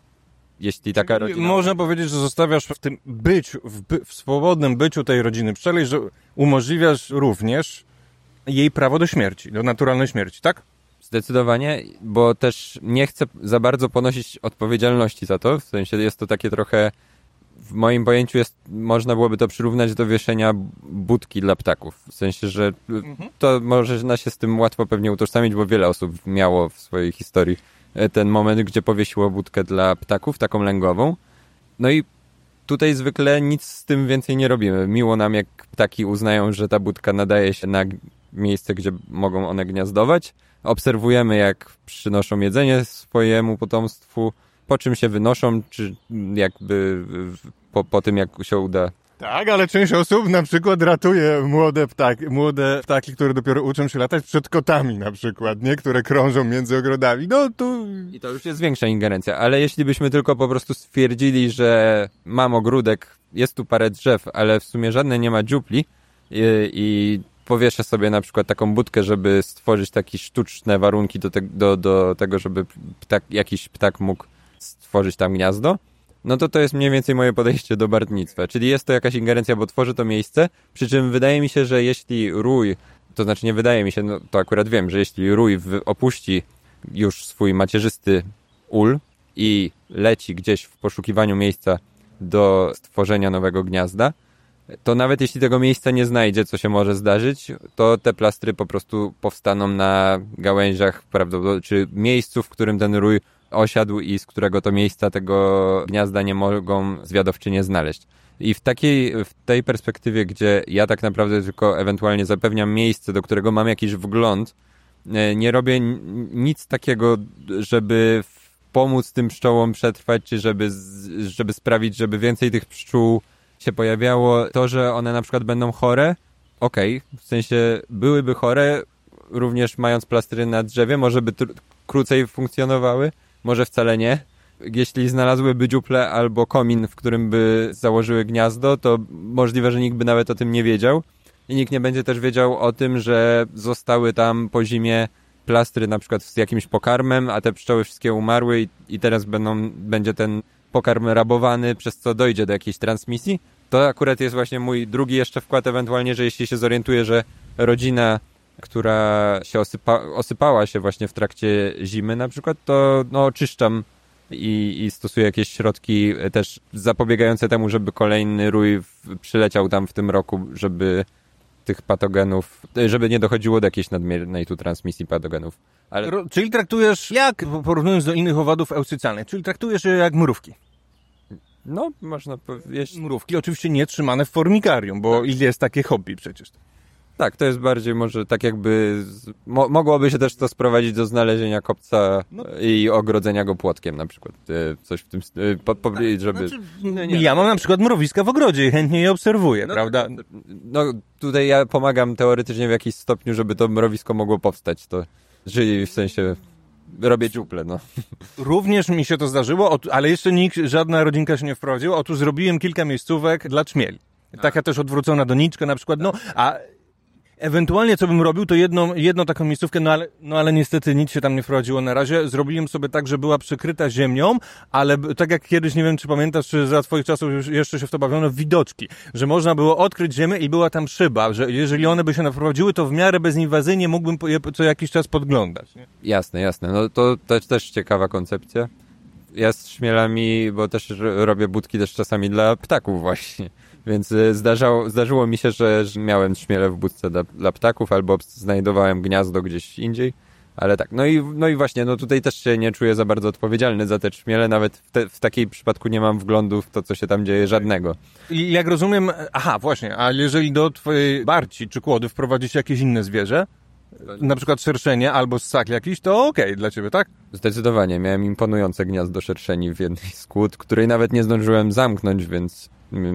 jeśli taka rodzina... Można powiedzieć, że zostawiasz w tym byciu, w swobodnym byciu tej rodziny pszczelej, że umożliwiasz również jej prawo do śmierci, do naturalnej śmierci, tak? Zdecydowanie, bo też nie chcę za bardzo ponosić odpowiedzialności za to, w sensie jest to takie trochę, w moim pojęciu można byłoby to przyrównać do wieszenia budki dla ptaków, w sensie, że to można się z tym łatwo pewnie utożsamić, bo wiele osób miało w swojej historii ten moment, gdzie powiesiło budkę dla ptaków, taką lęgową. No i tutaj zwykle nic z tym więcej nie robimy. Miło nam, jak ptaki uznają, że ta budka nadaje się na miejsce, gdzie mogą one gniazdować. Obserwujemy, jak przynoszą jedzenie swojemu potomstwu, po czym się wynoszą, czy jakby po tym, jak się uda. Tak, ale część osób na przykład ratuje młode ptaki, które dopiero uczą się latać przed kotami na przykład, nie? Które krążą między ogrodami. No tu... I to już jest większa ingerencja, ale jeśli byśmy tylko po prostu stwierdzili, że mam ogródek, jest tu parę drzew, ale w sumie żadne nie ma dziupli i powieszę sobie na przykład taką budkę, żeby stworzyć takie sztuczne warunki do tego, żeby jakiś ptak mógł stworzyć tam gniazdo, no to jest mniej więcej moje podejście do bartnictwa. Czyli jest to jakaś ingerencja, bo tworzy to miejsce, przy czym wydaje mi się, że jeśli rój, to znaczy nie wydaje mi się, no to akurat wiem, że jeśli rój opuści już swój macierzysty ul i leci gdzieś w poszukiwaniu miejsca do stworzenia nowego gniazda, to nawet jeśli tego miejsca nie znajdzie, co się może zdarzyć, to te plastry po prostu powstaną na gałęziach, prawdopodobnie, czy miejscu, w którym ten rój osiadł i z którego to miejsca tego gniazda nie mogą zwiadowczynie znaleźć. I w tej perspektywie, gdzie ja tak naprawdę tylko ewentualnie zapewniam miejsce, do którego mam jakiś wgląd, nie robię nic takiego, żeby pomóc tym pszczołom przetrwać, czy żeby sprawić, żeby więcej tych pszczół się pojawiało. To, że one na przykład będą chore, okej, w sensie byłyby chore, również mając plastry na drzewie, może by krócej funkcjonowały, może wcale nie. Jeśli znalazłyby dziuple albo komin, w którym by założyły gniazdo, to możliwe, że nikt by nawet o tym nie wiedział. I nikt nie będzie też wiedział o tym, że zostały tam po zimie plastry na przykład z jakimś pokarmem, a te pszczoły wszystkie umarły i teraz będzie ten pokarm rabowany, przez co dojdzie do jakiejś transmisji. To akurat jest właśnie mój drugi jeszcze wkład, ewentualnie, że jeśli się zorientuję, że rodzina, która się osypała się właśnie w trakcie zimy na przykład, to oczyszczam i stosuję jakieś środki też zapobiegające temu, żeby kolejny rój przyleciał tam w tym roku, żeby tych patogenów, żeby nie dochodziło do jakiejś nadmiernej tu transmisji patogenów. Ale... Czyli traktujesz, porównując do innych owadów eucycjalnych, czyli traktujesz je jak mrówki. No, można powiedzieć. Mrówki oczywiście nie trzymane w formikarium, bo jest takie hobby przecież. Tak, to jest bardziej może tak jakby... mogłoby się też to sprowadzić do znalezienia kopca i ogrodzenia go płotkiem na przykład. Coś w tym... żeby... Znaczy, ja mam na przykład mrowiska w ogrodzie i chętnie je obserwuję, prawda? No, tutaj ja pomagam teoretycznie w jakiś stopniu, żeby to mrowisko mogło powstać. Czyli w sensie... robię dziuple, no. Również mi się to zdarzyło, ale jeszcze żadna rodzinka się nie wprowadziła. Otóż zrobiłem kilka miejscówek dla czmieli. Taka też odwrócona doniczka na przykład, a ewentualnie co bym robił, to jedną taką miejscówkę, ale niestety nic się tam nie wprowadziło na razie. Zrobiłem sobie tak, że była przykryta ziemią, ale tak jak kiedyś, nie wiem czy pamiętasz, czy za twoich czasów już jeszcze się w to bawiono, widoczki, że można było odkryć ziemię i była tam szyba, że jeżeli one by się wprowadziły, to w miarę bezinwazyjnie mógłbym je co jakiś czas podglądać. Nie? Jasne. No to też ciekawa koncepcja. Ja z szmielami, bo też robię budki też czasami dla ptaków właśnie. Więc zdarzyło mi się, że miałem szmiele w budce dla ptaków albo znajdowałem gniazdo gdzieś indziej, ale tak. No i właśnie, tutaj też się nie czuję za bardzo odpowiedzialny za te szmiele, nawet w takiej przypadku nie mam wglądu w to, co się tam dzieje, żadnego. I jak rozumiem, właśnie, a jeżeli do twojej barci czy kłody wprowadzić jakieś inne zwierzę, na przykład szerszenie albo ssak jakiś, to okej dla ciebie, tak? Zdecydowanie, miałem imponujące gniazdo szerszeni w jednej z kłód, której nawet nie zdążyłem zamknąć, więc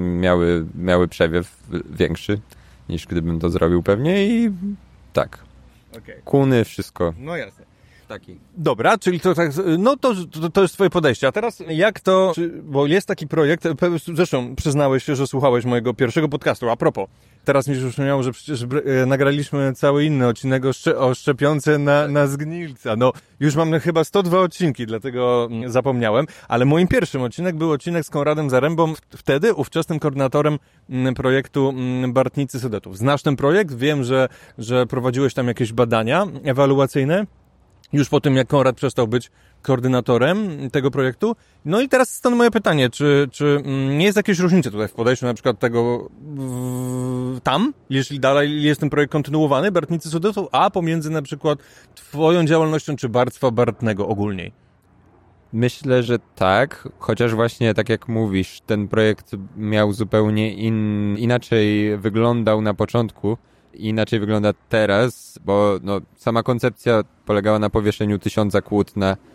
miały przewiew większy niż gdybym to zrobił pewnie i tak. Okay. Kuny, wszystko. No jasne. Taki. Dobra, czyli to tak, to jest twoje podejście. A teraz jak to, bo jest taki projekt, zresztą przyznałeś się, że słuchałeś mojego pierwszego podcastu, a propos, teraz mi się przypomniało, że przecież nagraliśmy cały inny odcinek o szczepionce na zgnilca. Już mamy chyba 102 odcinki, dlatego zapomniałem, ale moim pierwszym odcinek był odcinek z Konradem Zarębą, wtedy ówczesnym koordynatorem projektu Bartnicy Sudetów. Znasz ten projekt? Wiem, że prowadziłeś tam jakieś badania ewaluacyjne. Już po tym, jak Konrad przestał być koordynatorem tego projektu. No i teraz stąd moje pytanie, czy nie jest jakieś różnice tutaj w podejściu na przykład tego tam, jeśli dalej jest ten projekt kontynuowany, Bartnicy Sudetów, a pomiędzy na przykład twoją działalnością czy Bartstwa Bartnego ogólniej? Myślę, że tak, chociaż właśnie tak jak mówisz, ten projekt miał zupełnie inaczej wyglądał na początku inaczej wygląda teraz, bo no, sama koncepcja polegała na powieszeniu 1000 kłód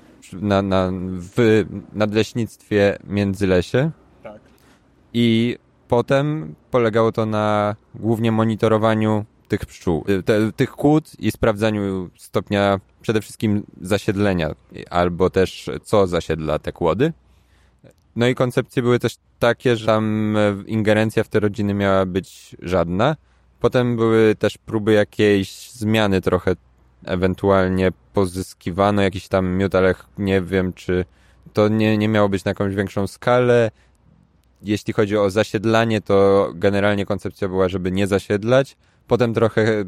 w nadleśnictwie Międzylesie. Tak. I potem polegało to na głównie monitorowaniu tych pszczół, tych kłód i sprawdzaniu stopnia przede wszystkim zasiedlenia, albo też co zasiedla te kłody. No i koncepcje były też takie, że tam ingerencja w te rodziny miała być żadna. Potem były też próby jakiejś zmiany trochę, ewentualnie pozyskiwano jakiś tam miód, ale nie wiem, czy to nie miało być na jakąś większą skalę. Jeśli chodzi o zasiedlanie, to generalnie koncepcja była, żeby nie zasiedlać. Potem trochę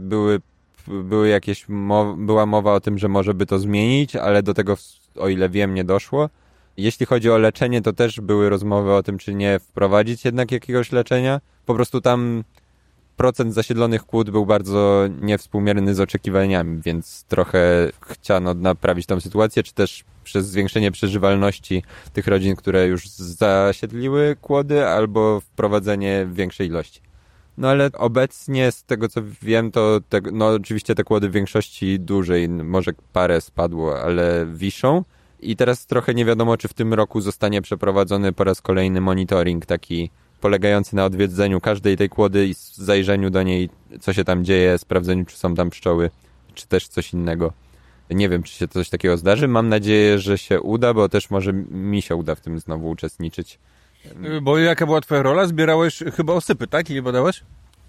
była mowa o tym, że może by to zmienić, ale do tego, o ile wiem, nie doszło. Jeśli chodzi o leczenie, to też były rozmowy o tym, czy nie wprowadzić jednak jakiegoś leczenia. Po prostu tam procent zasiedlonych kłód był bardzo niewspółmierny z oczekiwaniami, więc trochę chciano naprawić tą sytuację, czy też przez zwiększenie przeżywalności tych rodzin, które już zasiedliły kłody, albo wprowadzenie większej ilości. No ale obecnie, z tego co wiem, to no oczywiście te kłody w większości dłużej, może parę spadło, ale wiszą. I teraz trochę nie wiadomo, czy w tym roku zostanie przeprowadzony po raz kolejny monitoring taki polegający na odwiedzeniu każdej tej kłody i zajrzeniu do niej, co się tam dzieje, sprawdzeniu, czy są tam pszczoły, czy też coś innego. Nie wiem, czy się coś takiego zdarzy. Mam nadzieję, że się uda, bo też może mi się uda w tym znowu uczestniczyć. Bo jaka była twoja rola? Zbierałeś chyba osypy, tak? Ile badałeś?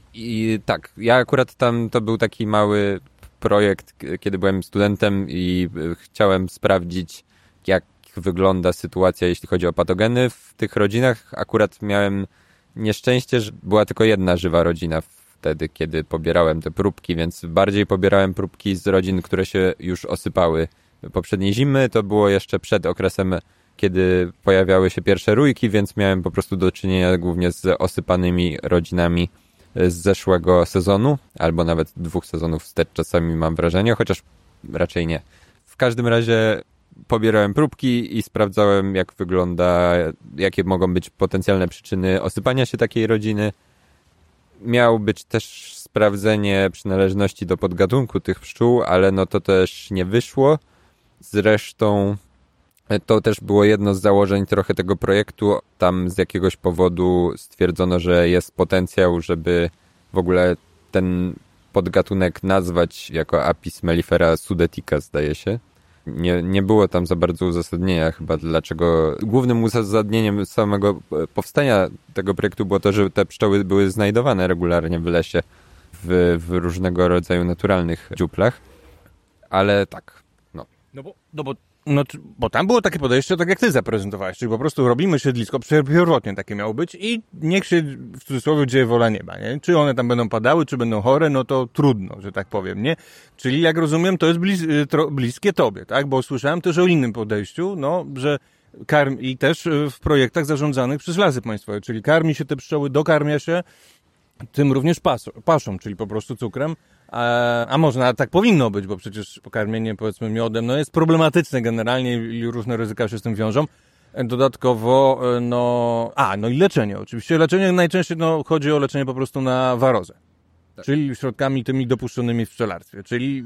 I tak, ja akurat tam, to był taki mały projekt, kiedy byłem studentem i chciałem sprawdzić, jak wygląda sytuacja, jeśli chodzi o patogeny w tych rodzinach. Akurat miałem nieszczęście, że była tylko jedna żywa rodzina wtedy, kiedy pobierałem te próbki, więc bardziej pobierałem próbki z rodzin, które się już osypały poprzedniej zimy. To było jeszcze przed okresem, kiedy pojawiały się pierwsze rójki, więc miałem po prostu do czynienia głównie z osypanymi rodzinami z zeszłego sezonu, albo nawet 2 sezonów wstecz czasami mam wrażenie, chociaż raczej nie. W każdym razie pobierałem próbki i sprawdzałem, jak wygląda, jakie mogą być potencjalne przyczyny osypania się takiej rodziny. Miało być też sprawdzenie przynależności do podgatunku tych pszczół, ale no to też nie wyszło. Zresztą to też było jedno z założeń trochę tego projektu. Tam z jakiegoś powodu stwierdzono, że jest potencjał, żeby w ogóle ten podgatunek nazwać jako Apis mellifera sudetica, zdaje się. Nie było tam za bardzo uzasadnienia chyba, dlaczego. Głównym uzasadnieniem samego powstania tego projektu było to, że te pszczoły były znajdowane regularnie w lesie w różnego rodzaju naturalnych dziuplach. Ale tak, no. Bo tam było takie podejście, tak jak ty zaprezentowałeś, czyli po prostu robimy siedlisko, pierwotnie takie miało być i niech się w cudzysłowie dzieje wola nieba, nie? Czy one tam będą padały, czy będą chore, no to trudno, że tak powiem, nie? Czyli jak rozumiem, to jest bliskie tobie, tak? Bo słyszałem też o innym podejściu, no, że i też w projektach zarządzanych przez Lasy Państwowe, czyli karmi się te pszczoły, dokarmia się, tym również paszą, czyli po prostu cukrem. A może tak powinno być, bo przecież pokarmienie, powiedzmy, miodem, no jest problematyczne generalnie i różne ryzyka się z tym wiążą. Dodatkowo, no i leczenie oczywiście. Leczenie najczęściej, chodzi o leczenie po prostu na warozę. Tak. Czyli środkami tymi dopuszczonymi w pszczelarstwie. Czyli,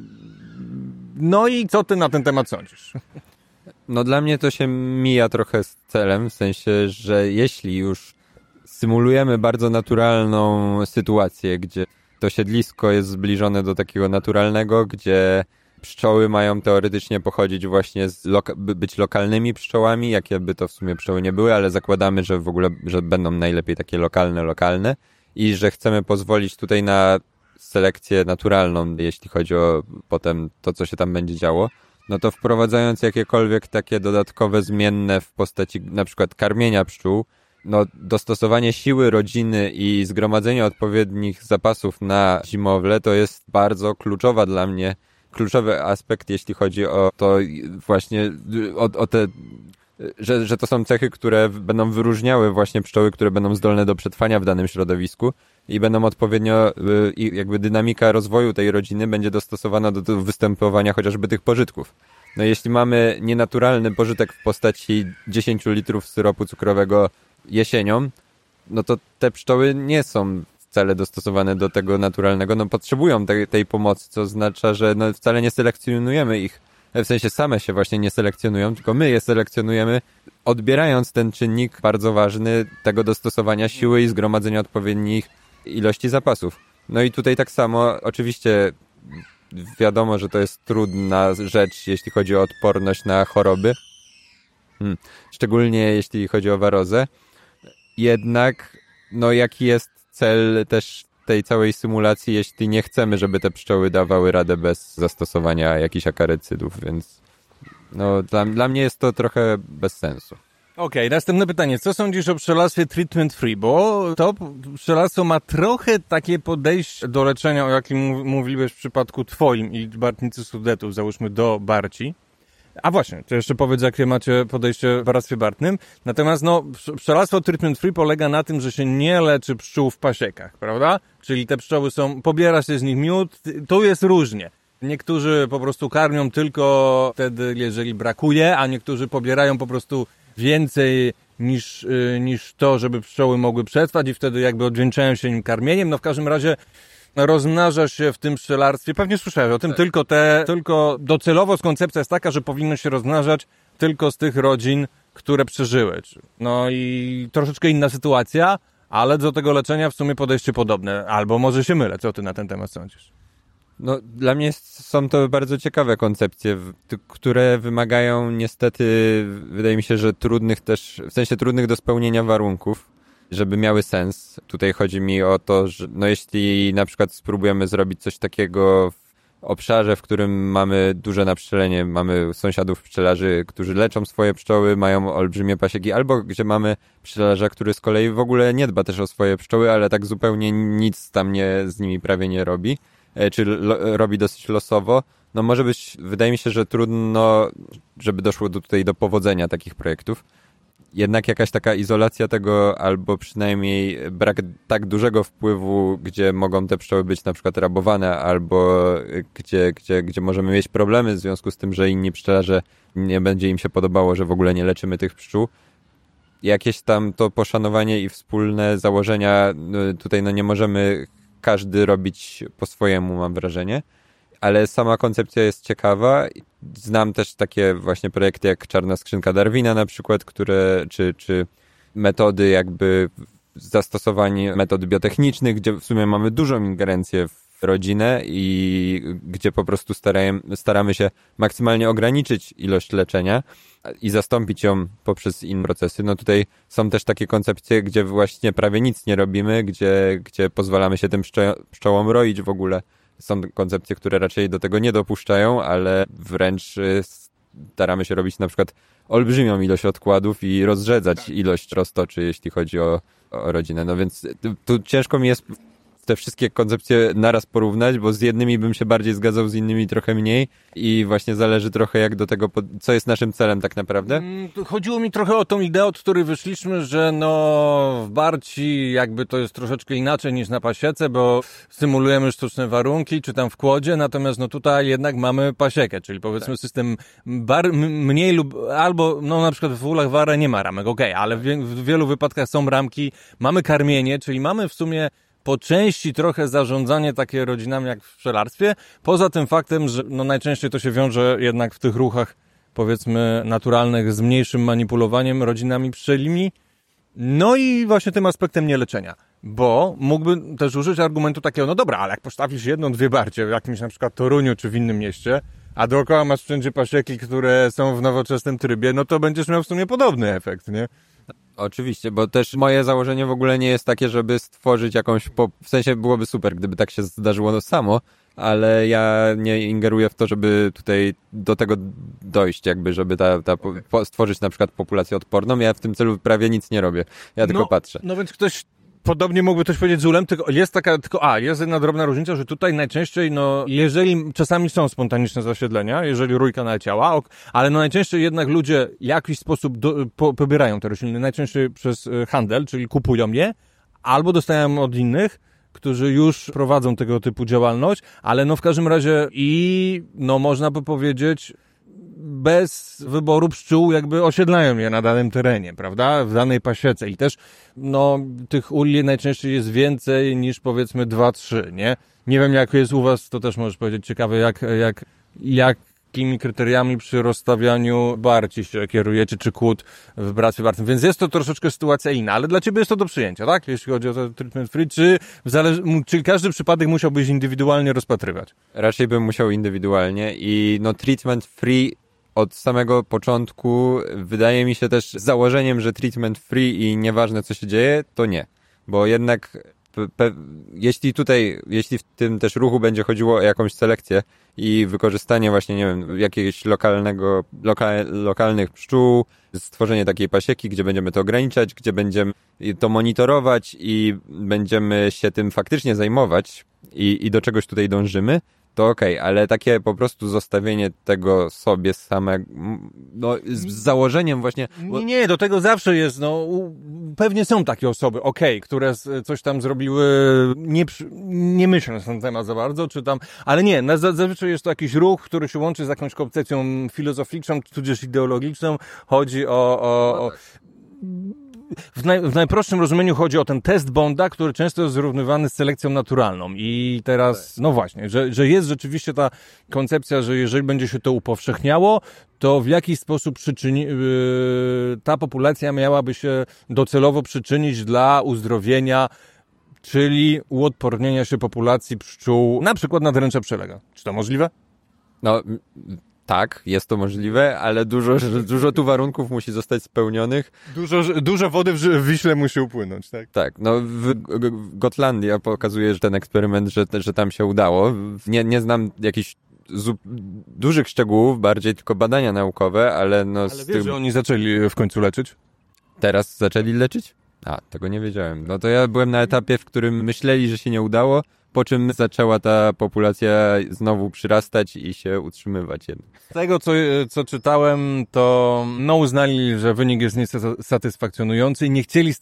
no i co ty na ten temat sądzisz? No dla mnie to się mija trochę z celem, w sensie, że jeśli już symulujemy bardzo naturalną sytuację, gdzie to siedlisko jest zbliżone do takiego naturalnego, gdzie pszczoły mają teoretycznie pochodzić właśnie być lokalnymi pszczołami, jakie by to w sumie pszczoły nie były, ale zakładamy, że w ogóle, że będą najlepiej takie lokalne i że chcemy pozwolić tutaj na selekcję naturalną, jeśli chodzi o potem to, co się tam będzie działo, no to wprowadzając jakiekolwiek takie dodatkowe zmienne w postaci na przykład karmienia pszczół, no dostosowanie siły rodziny i zgromadzenie odpowiednich zapasów na zimowle to jest bardzo kluczowa dla mnie, kluczowy aspekt, jeśli chodzi o to właśnie, o te, że to są cechy, które będą wyróżniały właśnie pszczoły, które będą zdolne do przetrwania w danym środowisku i będą odpowiednio, jakby dynamika rozwoju tej rodziny będzie dostosowana do występowania chociażby tych pożytków. No jeśli mamy nienaturalny pożytek w postaci 10 litrów syropu cukrowego jesienią, no to te pszczoły nie są wcale dostosowane do tego naturalnego, no potrzebują tej pomocy, co oznacza, że no wcale nie selekcjonujemy ich. W sensie same się właśnie nie selekcjonują, tylko my je selekcjonujemy, odbierając ten czynnik bardzo ważny tego dostosowania siły i zgromadzenia odpowiednich ilości zapasów. No i tutaj tak samo, oczywiście wiadomo, że to jest trudna rzecz, jeśli chodzi o odporność na choroby, szczególnie jeśli chodzi o warozę. Jednak, no jaki jest cel też tej całej symulacji, jeśli nie chcemy, żeby te pszczoły dawały radę bez zastosowania jakichś akarycydów, więc no dla mnie jest to trochę bez sensu. Okej, następne pytanie. Co sądzisz o pszczelarstwie treatment free? Bo to pszczelarstwo ma trochę takie podejście do leczenia, o jakim mówiłeś w przypadku twoim i bartnicy Sudetów, załóżmy do Barci. A właśnie, to jeszcze powiedz, jakie macie podejście w warstwie bartnym. Natomiast no, pszczelarstwo treatment free polega na tym, że się nie leczy pszczół w pasiekach, prawda? Czyli te pszczoły pobiera się z nich miód, tu jest różnie. Niektórzy po prostu karmią tylko wtedy, jeżeli brakuje, a niektórzy pobierają po prostu więcej niż to, żeby pszczoły mogły przetrwać i wtedy jakby odwdzięczają się im karmieniem. No w każdym razie rozmnaża się w tym pszczelarstwie, pewnie słyszałeś o tym, tylko docelowo koncepcja jest taka, że powinno się rozmnażać tylko z tych rodzin, które przeżyły. No i troszeczkę inna sytuacja, ale do tego leczenia w sumie podejście podobne. Albo może się mylę, co ty na ten temat sądzisz? No, dla mnie są to bardzo ciekawe koncepcje, które wymagają niestety, wydaje mi się, że trudnych też, w sensie trudnych do spełnienia warunków, żeby miały sens. Tutaj chodzi mi o to, że no jeśli na przykład spróbujemy zrobić coś takiego w obszarze, w którym mamy duże napszczelenie, mamy sąsiadów pszczelarzy, którzy leczą swoje pszczoły, mają olbrzymie pasieki, albo gdzie mamy pszczelarza, który z kolei w ogóle nie dba też o swoje pszczoły, ale tak zupełnie nic tam z nimi prawie nie robi, czy robi dosyć losowo, no może być, wydaje mi się, że trudno, żeby doszło tutaj do powodzenia takich projektów. Jednak jakaś taka izolacja tego, albo przynajmniej brak tak dużego wpływu, gdzie mogą te pszczoły być na przykład rabowane, albo gdzie możemy mieć problemy w związku z tym, że inni pszczelarze nie będzie im się podobało, że w ogóle nie leczymy tych pszczół. Jakieś tam to poszanowanie i wspólne założenia, tutaj no nie możemy każdy robić po swojemu, mam wrażenie. Ale sama koncepcja jest ciekawa. Znam też takie właśnie projekty jak Czarna Skrzynka Darwina na przykład, czy metody jakby zastosowań metod biotechnicznych, gdzie w sumie mamy dużą ingerencję w rodzinę i gdzie po prostu staramy się maksymalnie ograniczyć ilość leczenia i zastąpić ją poprzez inne procesy. No tutaj są też takie koncepcje, gdzie właśnie prawie nic nie robimy, gdzie pozwalamy się tym pszczołom roić w ogóle. Są koncepcje, które raczej do tego nie dopuszczają, ale wręcz staramy się robić na przykład olbrzymią ilość odkładów i rozrzedzać ilość roztoczy, jeśli chodzi o rodzinę. No więc tu ciężko mi jest te wszystkie koncepcje naraz porównać, bo z jednymi bym się bardziej zgadzał, z innymi trochę mniej i właśnie zależy trochę jak do tego, co jest naszym celem tak naprawdę. Chodziło mi trochę o tą ideę, od której wyszliśmy, że no w Barci jakby to jest troszeczkę inaczej niż na pasiece, bo symulujemy sztuczne warunki, czy tam w kłodzie, natomiast no tutaj jednak mamy pasiekę, czyli powiedzmy system mniej lub albo no na przykład w ulach wara nie ma ramek, okej, ale w wielu wypadkach są ramki, mamy karmienie, czyli mamy w sumie po części trochę zarządzanie takie rodzinami jak w pszczelarstwie, poza tym faktem, że no najczęściej to się wiąże jednak w tych ruchach powiedzmy naturalnych z mniejszym manipulowaniem rodzinami pszczelimi, no i właśnie tym aspektem nieleczenia, bo mógłby też użyć argumentu takiego, no dobra, ale jak postawisz jedną, dwie barcie w jakimś na przykład Toruniu czy w innym mieście, a dookoła masz wszędzie pasieki, które są w nowoczesnym trybie, no to będziesz miał w sumie podobny efekt, nie? Oczywiście, bo też moje założenie w ogóle nie jest takie, żeby stworzyć jakąś, w sensie byłoby super, gdyby tak się zdarzyło samo, ale ja nie ingeruję w to, żeby tutaj do tego dojść, jakby, żeby stworzyć na przykład populację odporną. Ja w tym celu prawie nic nie robię, ja tylko patrzę. No więc ktoś podobnie mógłby coś powiedzieć z ulem, jest jedna drobna różnica, że tutaj najczęściej, no, jeżeli czasami są spontaniczne zasiedlenia, jeżeli rójka naleciała, ale no najczęściej jednak ludzie w jakiś sposób pobierają te rośliny, najczęściej przez handel, czyli kupują je, albo dostają od innych, którzy już prowadzą tego typu działalność, ale no w każdym razie no można by powiedzieć, bez wyboru pszczół jakby osiedlają je na danym terenie, prawda? W danej pasiece i też, tych uli najczęściej jest więcej niż powiedzmy 2-3, nie? Nie wiem, jak jest u was, to też możesz powiedzieć. Ciekawe, jakimi kryteriami przy rozstawianiu barci się kierujecie, czy kłód w bractwie bartym. Więc jest to troszeczkę sytuacja inna, ale dla ciebie jest to do przyjęcia, tak? Jeśli chodzi o to treatment free, czy każdy przypadek musiałbyś indywidualnie rozpatrywać? Raczej bym musiał indywidualnie i treatment free od samego początku wydaje mi się też założeniem, że treatment free i nieważne co się dzieje, to nie. Bo jednak jeśli w tym też ruchu będzie chodziło o jakąś selekcję i wykorzystanie właśnie, nie wiem, jakiegoś lokalnych pszczół, stworzenie takiej pasieki, gdzie będziemy to ograniczać, gdzie będziemy to monitorować i będziemy się tym faktycznie zajmować i do czegoś tutaj dążymy, to okej, ale takie po prostu zostawienie tego sobie samego, z założeniem właśnie... Nie, do tego zawsze jest, pewnie są takie osoby, które coś tam zrobiły, nie myśląc na ten temat za bardzo, czy tam, ale nie, zazwyczaj jest to jakiś ruch, który się łączy z jakąś koncepcją filozoficzną, tudzież ideologiczną, chodzi w najprostszym rozumieniu chodzi o ten test Bonda, który często jest zrównywany z selekcją naturalną. I teraz, właśnie, że jest rzeczywiście ta koncepcja, że jeżeli będzie się to upowszechniało, to w jakiś sposób ta populacja miałaby się docelowo przyczynić dla uzdrowienia, czyli uodpornienia się populacji pszczół, na przykład nadręcza przelega. Czy to możliwe? Tak, jest to możliwe, ale dużo tu warunków musi zostać spełnionych. Dużo wody w Wiśle musi upłynąć, tak? Tak, w Gotlandia pokazuje, że ten eksperyment, że tam się udało. Nie znam jakichś dużych szczegółów, bardziej tylko badania naukowe, ale Ale wiesz, że oni zaczęli w końcu leczyć? Teraz zaczęli leczyć? Tego nie wiedziałem. To ja byłem na etapie, w którym myśleli, że się nie udało, po czym zaczęła ta populacja znowu przyrastać i się utrzymywać jednak. Z tego, co czytałem, to uznali, że wynik jest niesatysfakcjonujący i nie chcieli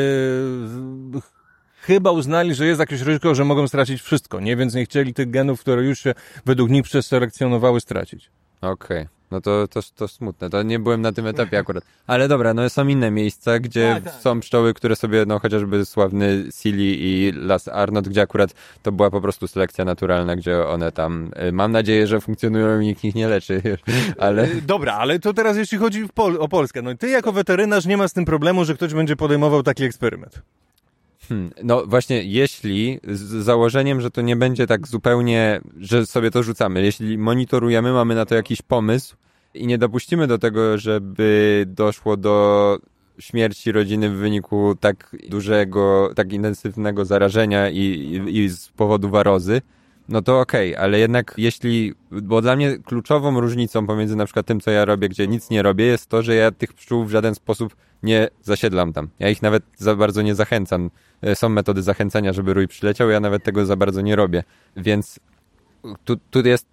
chyba uznali, że jest jakieś ryzyko, że mogą stracić wszystko, nie? Więc nie chcieli tych genów, które już się według nich przeselekcjonowały, stracić. Okej. To smutne. To nie byłem na tym etapie akurat. Ale dobra, są inne miejsca, gdzie są pszczoły, które sobie, chociażby sławny Scilly i Las Arnott, gdzie akurat to była po prostu selekcja naturalna, gdzie one tam, mam nadzieję, że funkcjonują i nikt ich nie leczy, ale... Dobra, ale to teraz jeśli chodzi o Polskę. Ty jako weterynarz nie ma z tym problemu, że ktoś będzie podejmował taki eksperyment. Właśnie, jeśli z założeniem, że to nie będzie tak zupełnie, że sobie to rzucamy, jeśli monitorujemy, mamy na to jakiś pomysł i nie dopuścimy do tego, żeby doszło do śmierci rodziny w wyniku tak dużego, tak intensywnego zarażenia i z powodu warozy, to okej, ale jednak bo dla mnie kluczową różnicą pomiędzy na przykład tym, co ja robię, gdzie nic nie robię, jest to, że ja tych pszczół w żaden sposób nie zasiedlam tam. Ja ich nawet za bardzo nie zachęcam. Są metody zachęcania, żeby rój przyleciał, ja nawet tego za bardzo nie robię. Więc tu jest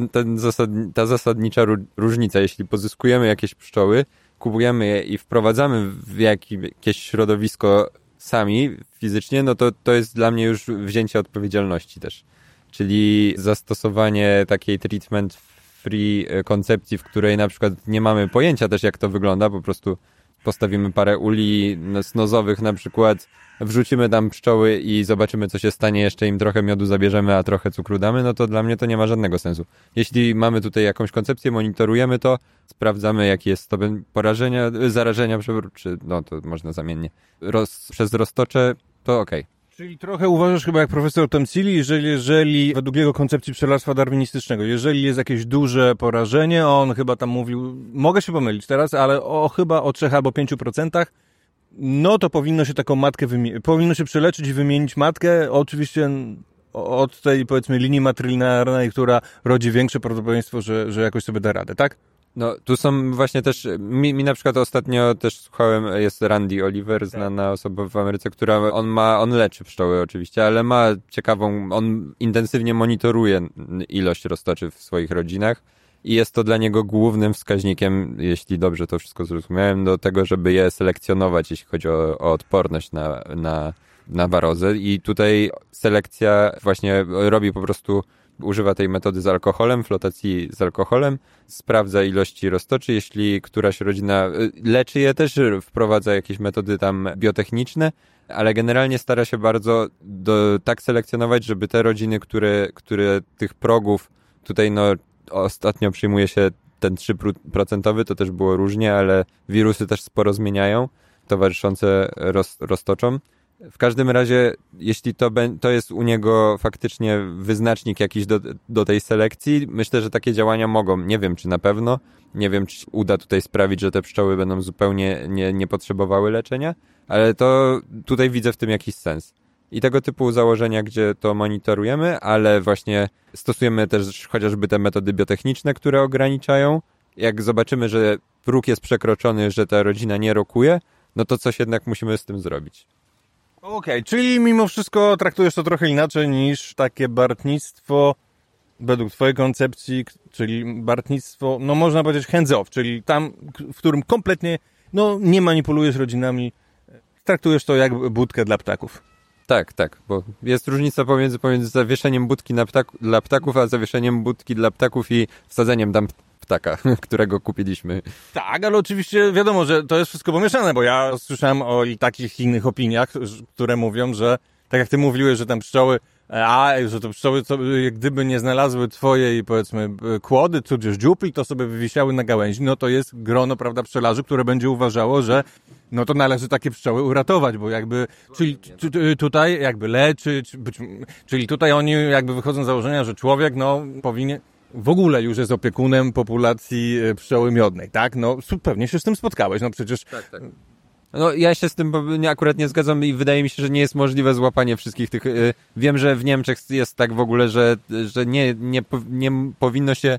ta zasadnicza różnica. Jeśli pozyskujemy jakieś pszczoły, kupujemy je i wprowadzamy w jakieś środowisko sami fizycznie, to jest dla mnie już wzięcie odpowiedzialności też. Czyli zastosowanie takiej treatment free koncepcji, w której na przykład nie mamy pojęcia też, jak to wygląda, po prostu postawimy parę uli snozowych na przykład, wrzucimy tam pszczoły i zobaczymy, co się stanie, jeszcze im trochę miodu zabierzemy, a trochę cukru damy, to dla mnie to nie ma żadnego sensu. Jeśli mamy tutaj jakąś koncepcję, monitorujemy to, sprawdzamy, jaki jest stopień zarażenia, czy to można zamiennie, przez roztocze, to okej. Czyli trochę uważasz chyba jak profesor Temcili, jeżeli według jego koncepcji pszczelarstwa darwinistycznego, jeżeli jest jakieś duże porażenie, on chyba tam mówił, mogę się pomylić teraz, ale chyba o 3 albo 5%, to powinno się taką matkę powinno się przeleczyć i wymienić matkę, oczywiście od tej, powiedzmy, linii matrilinearnej, która rodzi większe prawdopodobieństwo, że jakoś sobie da radę, tak? Tu są właśnie też, mi na przykład ostatnio też słuchałem, jest Randy Oliver, znana osoba w Ameryce, która, on leczy pszczoły oczywiście, ale ma on intensywnie monitoruje ilość roztoczy w swoich rodzinach i jest to dla niego głównym wskaźnikiem, jeśli dobrze to wszystko zrozumiałem, do tego, żeby je selekcjonować, jeśli chodzi o odporność na warozę i tutaj selekcja właśnie robi po prostu używa tej metody z alkoholem, flotacji z alkoholem, sprawdza ilości roztoczy, jeśli któraś rodzina leczy je też, wprowadza jakieś metody tam biotechniczne, ale generalnie stara się bardzo tak selekcjonować, żeby te rodziny, które tych progów, tutaj ostatnio przyjmuje się ten 3%, to też było różnie, ale wirusy też sporo zmieniają, towarzyszące roztoczom. W każdym razie, jeśli to jest u niego faktycznie wyznacznik jakiś do tej selekcji, myślę, że takie działania mogą. Nie wiem, czy na pewno. Nie wiem, czy uda tutaj sprawić, że te pszczoły będą zupełnie nie potrzebowały leczenia, ale to tutaj widzę w tym jakiś sens. I tego typu założenia, gdzie to monitorujemy, ale właśnie stosujemy też chociażby te metody biotechniczne, które ograniczają. Jak zobaczymy, że próg jest przekroczony, że ta rodzina nie rokuje, no to coś jednak musimy z tym zrobić. Okej, czyli mimo wszystko traktujesz to trochę inaczej niż takie bartnictwo według twojej koncepcji, czyli bartnictwo, no można powiedzieć hands off, czyli tam, w którym kompletnie nie manipulujesz rodzinami, traktujesz to jak budkę dla ptaków. Tak, bo jest różnica pomiędzy zawieszeniem budki dla ptaków, a zawieszeniem budki dla ptaków i wsadzeniem tam ptaka, którego kupiliśmy. Tak, ale oczywiście wiadomo, że to jest wszystko pomieszane, bo ja słyszałem o takich innych opiniach, które mówią, że tak jak ty mówiłeś, że tam pszczoły, że to pszczoły, jak gdyby nie znalazły twojej, powiedzmy, kłody, tudzież dziupli, to sobie wywisiały na gałęzi, no to jest grono, prawda, pszczelarzy, które będzie uważało, że to należy takie pszczoły uratować, bo jakby, czyli tutaj jakby leczyć, czyli tutaj oni jakby wychodzą z założenia, że człowiek, powinien, w ogóle już jest opiekunem populacji pszczoły miodnej, tak? Pewnie się z tym spotkałeś, przecież... Tak. Ja się z tym akurat nie zgadzam i wydaje mi się, że nie jest możliwe złapanie wszystkich tych... Wiem, że w Niemczech jest tak w ogóle, że nie powinno się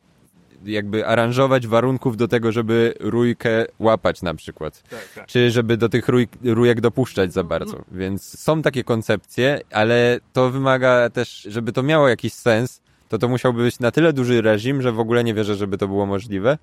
jakby aranżować warunków do tego, żeby rójkę łapać na przykład. Tak. Czy żeby do tych rójek dopuszczać za bardzo. Więc są takie koncepcje, ale to wymaga też, żeby to miało jakiś sens, to musiałby być na tyle duży reżim, że w ogóle nie wierzę, żeby to było możliwe.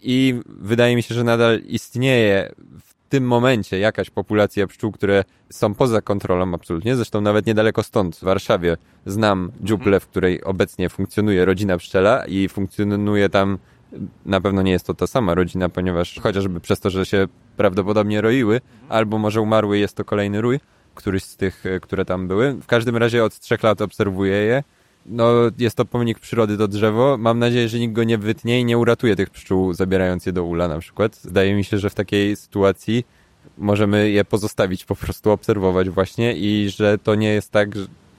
I wydaje mi się, że nadal istnieje w tym momencie jakaś populacja pszczół, które są poza kontrolą absolutnie. Zresztą nawet niedaleko stąd, w Warszawie, znam dziuplę, w której obecnie funkcjonuje rodzina pszczela i funkcjonuje tam, na pewno nie jest to ta sama rodzina, ponieważ chociażby przez to, że się prawdopodobnie roiły, albo może umarły, jest to kolejny rój, któryś z tych, które tam były. W każdym razie od 3 lat obserwuję je. Jest to pomnik przyrody, to drzewo. Mam nadzieję, że nikt go nie wytnie i nie uratuje tych pszczół, zabierając je do ula na przykład. Zdaje mi się, że w takiej sytuacji możemy je pozostawić, po prostu obserwować właśnie i że to nie jest tak,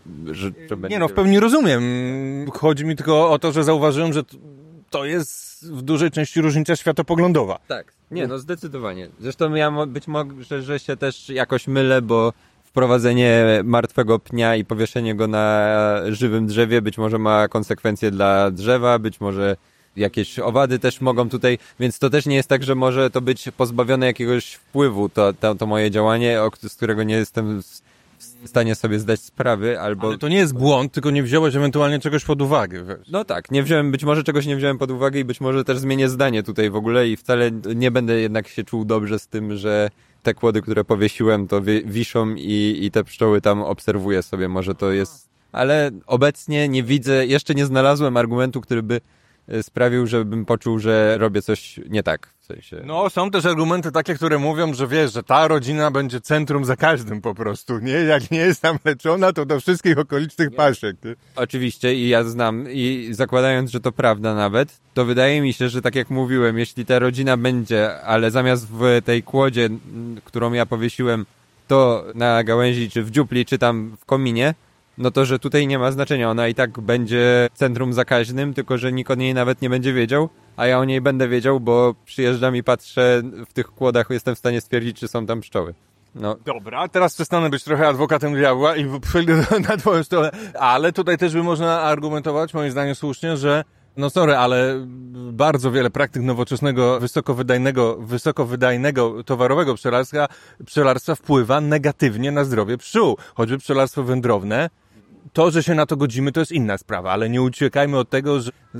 że będzie... w pełni rozumiem. Chodzi mi tylko o to, że zauważyłem, że to jest w dużej części różnica światopoglądowa. Tak. Zdecydowanie. Zresztą ja być może, że się też jakoś mylę, bo wprowadzenie martwego pnia i powieszenie go na żywym drzewie być może ma konsekwencje dla drzewa, być może jakieś owady też mogą tutaj, więc to też nie jest tak, że może to być pozbawione jakiegoś wpływu, to moje działanie, z którego nie jestem w stanie sobie zdać sprawy, albo... Ale to nie jest błąd, tylko nie wziąłeś ewentualnie czegoś pod uwagę. Tak, być może czegoś nie wziąłem pod uwagę i być może też zmienię zdanie tutaj w ogóle i wcale nie będę jednak się czuł dobrze z tym, że te kłody, które powiesiłem, to wiszą i te pszczoły tam obserwuję sobie. Może to jest... Ale obecnie nie widzę, jeszcze nie znalazłem argumentu, który by sprawił, żebym poczuł, że robię coś nie tak. W sensie... Są też argumenty takie, które mówią, że wiesz, że ta rodzina będzie centrum za każdym po prostu, nie? Jak nie jest tam leczona, to do wszystkich okolicznych paszek. Nie? Oczywiście i ja znam i zakładając, że to prawda nawet, to wydaje mi się, że tak jak mówiłem, jeśli ta rodzina będzie, ale zamiast w tej kłodzie, którą ja powiesiłem, to na gałęzi, czy w dziupli, czy tam w kominie, to, że tutaj nie ma znaczenia. Ona i tak będzie centrum zakaźnym, tylko że nikt o niej nawet nie będzie wiedział, a ja o niej będę wiedział, bo przyjeżdżam i patrzę w tych kłodach, jestem w stanie stwierdzić, czy są tam pszczoły. Dobra, teraz przestanę być trochę adwokatem diabła i przejdę na twoją stronę, ale tutaj też by można argumentować, moim zdaniem słusznie, że ale bardzo wiele praktyk nowoczesnego, wysokowydajnego, towarowego pszczelarstwa wpływa negatywnie na zdrowie pszczół. Choćby pszczelarstwo wędrowne. To, że się na to godzimy, to jest inna sprawa, ale nie uciekajmy od tego,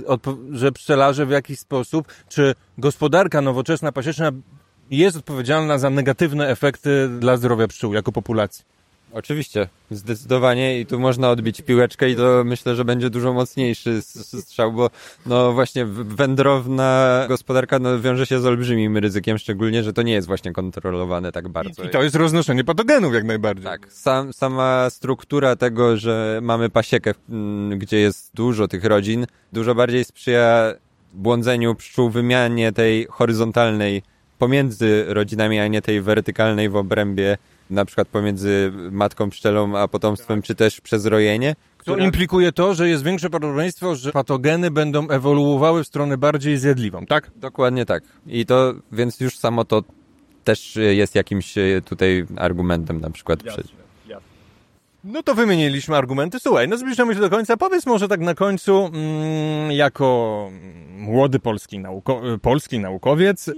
że pszczelarze w jakiś sposób, czy gospodarka nowoczesna, pasieczna jest odpowiedzialna za negatywne efekty dla zdrowia pszczół jako populacji. Oczywiście, zdecydowanie i tu można odbić piłeczkę i to myślę, że będzie dużo mocniejszy strzał, bo no właśnie wędrowna gospodarka wiąże się z olbrzymim ryzykiem, szczególnie, że to nie jest właśnie kontrolowane tak bardzo. I to jest roznoszenie patogenów jak najbardziej. Tak, sama struktura tego, że mamy pasiekę, gdzie jest dużo tych rodzin, dużo bardziej sprzyja błądzeniu pszczół, wymianie tej horyzontalnej pomiędzy rodzinami, a nie tej wertykalnej w obrębie, na przykład pomiędzy matką pszczelą a potomstwem, czy też przez rojenie. To implikuje to, że jest większe prawdopodobieństwo, że patogeny będą ewoluowały w stronę bardziej zjadliwą, tak? Dokładnie tak. I to, więc już samo to też jest jakimś tutaj argumentem na przykład. Jasne. No to wymieniliśmy argumenty. Słuchaj, no zbliżamy się do końca. Powiedz może tak na końcu, jako młody polski naukowiec,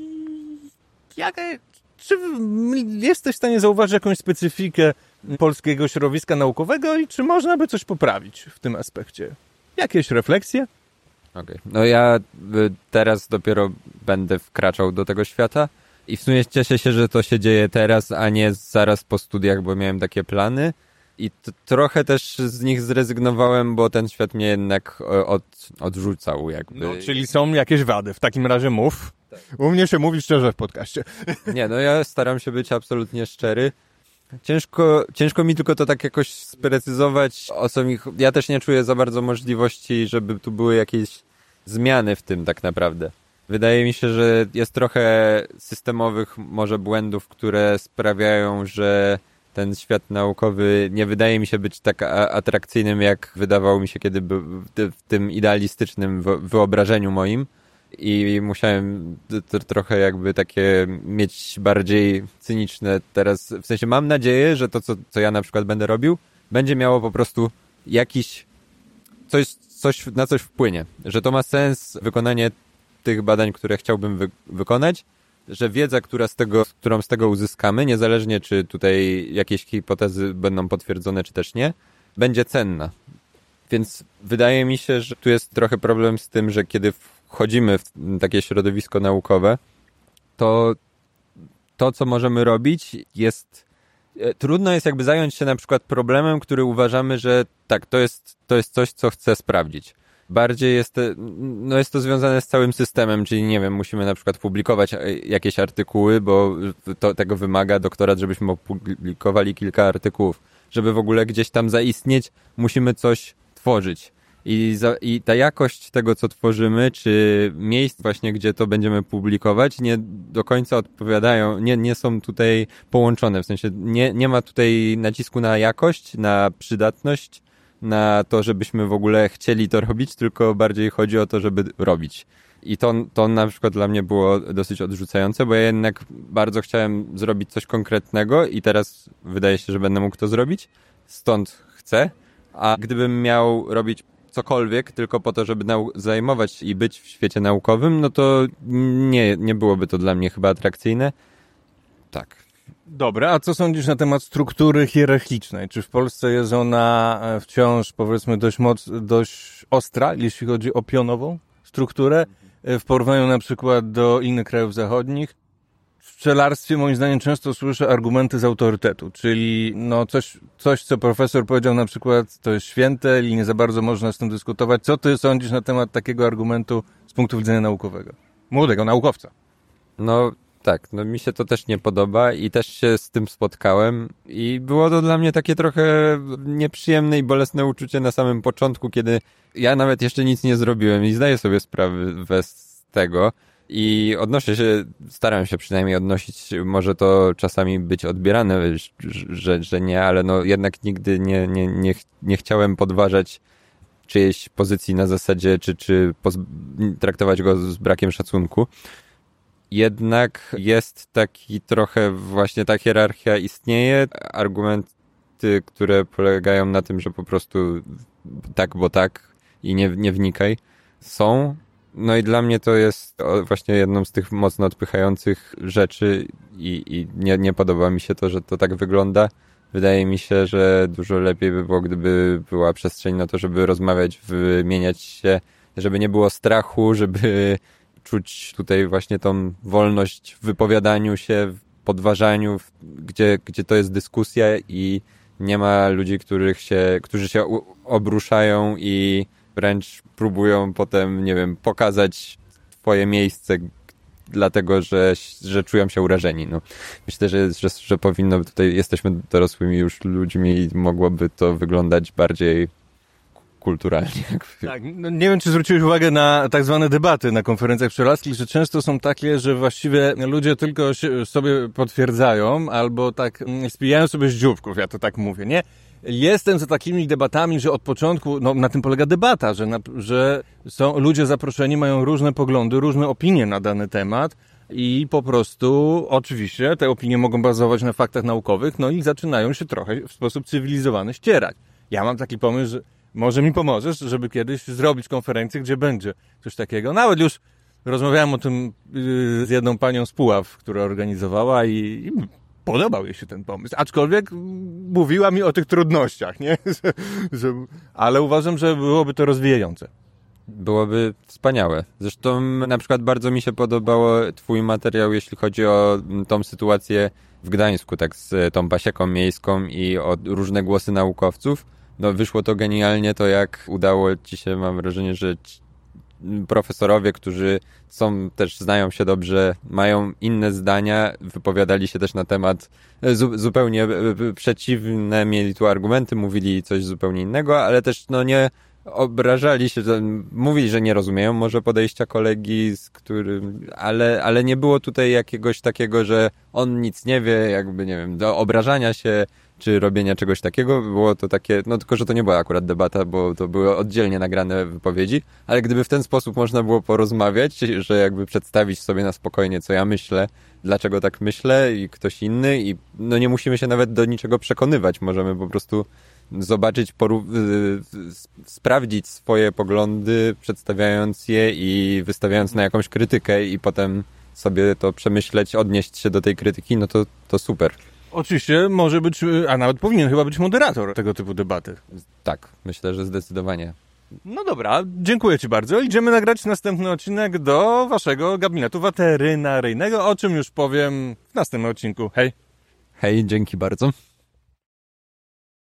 czy jesteś w stanie zauważyć jakąś specyfikę polskiego środowiska naukowego i czy można by coś poprawić w tym aspekcie? Jakieś refleksje? Okej. No ja teraz dopiero będę wkraczał do tego świata i w sumie cieszę się, że to się dzieje teraz, a nie zaraz po studiach, bo miałem takie plany i trochę też z nich zrezygnowałem, bo ten świat mnie jednak odrzucał jakby. No, czyli są jakieś wady. W takim razie mów. Tak. U mnie się mówi szczerze w podcaście. Nie, no ja staram się być absolutnie szczery. Ciężko mi tylko to tak jakoś sprecyzować, o co mi... Ja też nie czuję za bardzo możliwości, żeby tu były jakieś zmiany w tym tak naprawdę. Wydaje mi się, że jest trochę systemowych może błędów, które sprawiają, że ten świat naukowy nie wydaje mi się być tak atrakcyjnym, jak wydawał mi się kiedy w tym idealistycznym wyobrażeniu moim. I musiałem trochę jakby takie mieć bardziej cyniczne teraz, w sensie mam nadzieję, że to, co ja na przykład będę robił, będzie miało po prostu jakiś, na coś wpłynie. Że to ma sens wykonanie tych badań, które chciałbym wykonać, że wiedza, którą z tego uzyskamy, niezależnie czy tutaj jakieś hipotezy będą potwierdzone, czy też nie, będzie cenna. Więc wydaje mi się, że tu jest trochę problem z tym, że kiedy wchodzimy w takie środowisko naukowe, to co możemy robić jest... Trudno jest jakby zająć się na przykład problemem, który uważamy, że tak, to jest coś, co chcę sprawdzić. Bardziej jest to związane z całym systemem, czyli nie wiem, musimy na przykład publikować jakieś artykuły, bo tego wymaga doktorat, żebyśmy opublikowali kilka artykułów. Żeby w ogóle gdzieś tam zaistnieć, musimy coś tworzyć. I ta jakość tego, co tworzymy, czy miejsc właśnie, gdzie to będziemy publikować, nie do końca odpowiadają, nie są tutaj połączone. W sensie nie ma tutaj nacisku na jakość, na przydatność, na to, żebyśmy w ogóle chcieli to robić, tylko bardziej chodzi o to, żeby robić. I to na przykład dla mnie było dosyć odrzucające, bo ja jednak bardzo chciałem zrobić coś konkretnego i teraz wydaje się, że będę mógł to zrobić. Stąd chcę. A gdybym miał robić cokolwiek tylko po to, żeby zajmować i być w świecie naukowym, no to nie byłoby to dla mnie chyba atrakcyjne. Tak. Dobra, a co sądzisz na temat struktury hierarchicznej? Czy w Polsce jest ona wciąż, powiedzmy, dość ostra, jeśli chodzi o pionową strukturę, w porównaniu na przykład do innych krajów zachodnich? W pszczelarstwie moim zdaniem często słyszę argumenty z autorytetu, czyli no coś, co profesor powiedział na przykład, to jest święte i nie za bardzo można z tym dyskutować. Co ty sądzisz na temat takiego argumentu z punktu widzenia naukowego? Młodego naukowca. No tak, no mi się to też nie podoba i też się z tym spotkałem i było to dla mnie takie trochę nieprzyjemne i bolesne uczucie na samym początku, kiedy ja nawet jeszcze nic nie zrobiłem i zdaję sobie sprawę z tego. I staram się przynajmniej odnosić, może to czasami być odbierane, że nie, ale no jednak nigdy nie chciałem podważać czyjejś pozycji na zasadzie, czy traktować go z brakiem szacunku. Jednak jest taki trochę właśnie ta hierarchia istnieje, argumenty, które polegają na tym, że po prostu tak, bo tak i nie wnikaj, są. No i dla mnie to jest właśnie jedną z tych mocno odpychających rzeczy i nie podoba mi się to, że to tak wygląda. Wydaje mi się, że dużo lepiej by było, gdyby była przestrzeń na to, żeby rozmawiać, wymieniać się, żeby nie było strachu, żeby czuć tutaj właśnie tą wolność w wypowiadaniu się, w podważaniu, gdzie to jest dyskusja i nie ma ludzi, którzy się obruszają i wręcz próbują potem, nie wiem, pokazać twoje miejsce, dlatego że czują się urażeni. No. Myślę, że powinno, tutaj jesteśmy dorosłymi już ludźmi i mogłoby to wyglądać bardziej kulturalnie. Tak, no nie wiem, czy zwróciłeś uwagę na tak zwane debaty na konferencjach pszczelarskich, że często są takie, że właściwie ludzie tylko sobie potwierdzają albo tak spijają sobie z dzióbków, ja to tak mówię, nie? Jestem za takimi debatami, że od początku, no na tym polega debata, że są ludzie zaproszeni, mają różne poglądy, różne opinie na dany temat i po prostu oczywiście te opinie mogą bazować na faktach naukowych, no i zaczynają się trochę w sposób cywilizowany ścierać. Ja mam taki pomysł, że może mi pomożesz, żeby kiedyś zrobić konferencję, gdzie będzie coś takiego. Nawet już rozmawiałem o tym z jedną panią z Puław, która organizowała i podobał jej się ten pomysł. Aczkolwiek mówiła mi o tych trudnościach, nie? Ale uważam, że byłoby to rozwijające. Byłoby wspaniałe. Zresztą na przykład bardzo mi się podobało twój materiał, jeśli chodzi o tą sytuację w Gdańsku, tak z tą pasieką miejską i o różne głosy naukowców. No wyszło to genialnie, to jak udało ci się, mam wrażenie, że profesorowie, którzy znają się dobrze, mają inne zdania, wypowiadali się też na temat zupełnie przeciwne, mieli tu argumenty, mówili coś zupełnie innego, ale też no nie obrażali się, mówili, że nie rozumieją może podejścia kolegi, z którym, ale nie było tutaj jakiegoś takiego, że on nic nie wie, jakby, nie wiem, do obrażania się, czy robienia czegoś takiego. Było to takie, no tylko, że to nie była akurat debata, bo to były oddzielnie nagrane wypowiedzi, ale gdyby w ten sposób można było porozmawiać, że jakby przedstawić sobie na spokojnie, co ja myślę, dlaczego tak myślę i ktoś inny i no nie musimy się nawet do niczego przekonywać, możemy po prostu zobaczyć, sprawdzić swoje poglądy, przedstawiając je i wystawiając na jakąś krytykę i potem sobie to przemyśleć, odnieść się do tej krytyki, no to super. Oczywiście może być, a nawet powinien chyba być moderator tego typu debaty. Tak, myślę, że zdecydowanie. No dobra, dziękuję ci bardzo. Idziemy nagrać następny odcinek do waszego gabinetu weterynaryjnego, o czym już powiem w następnym odcinku. Hej! Hej, dzięki bardzo.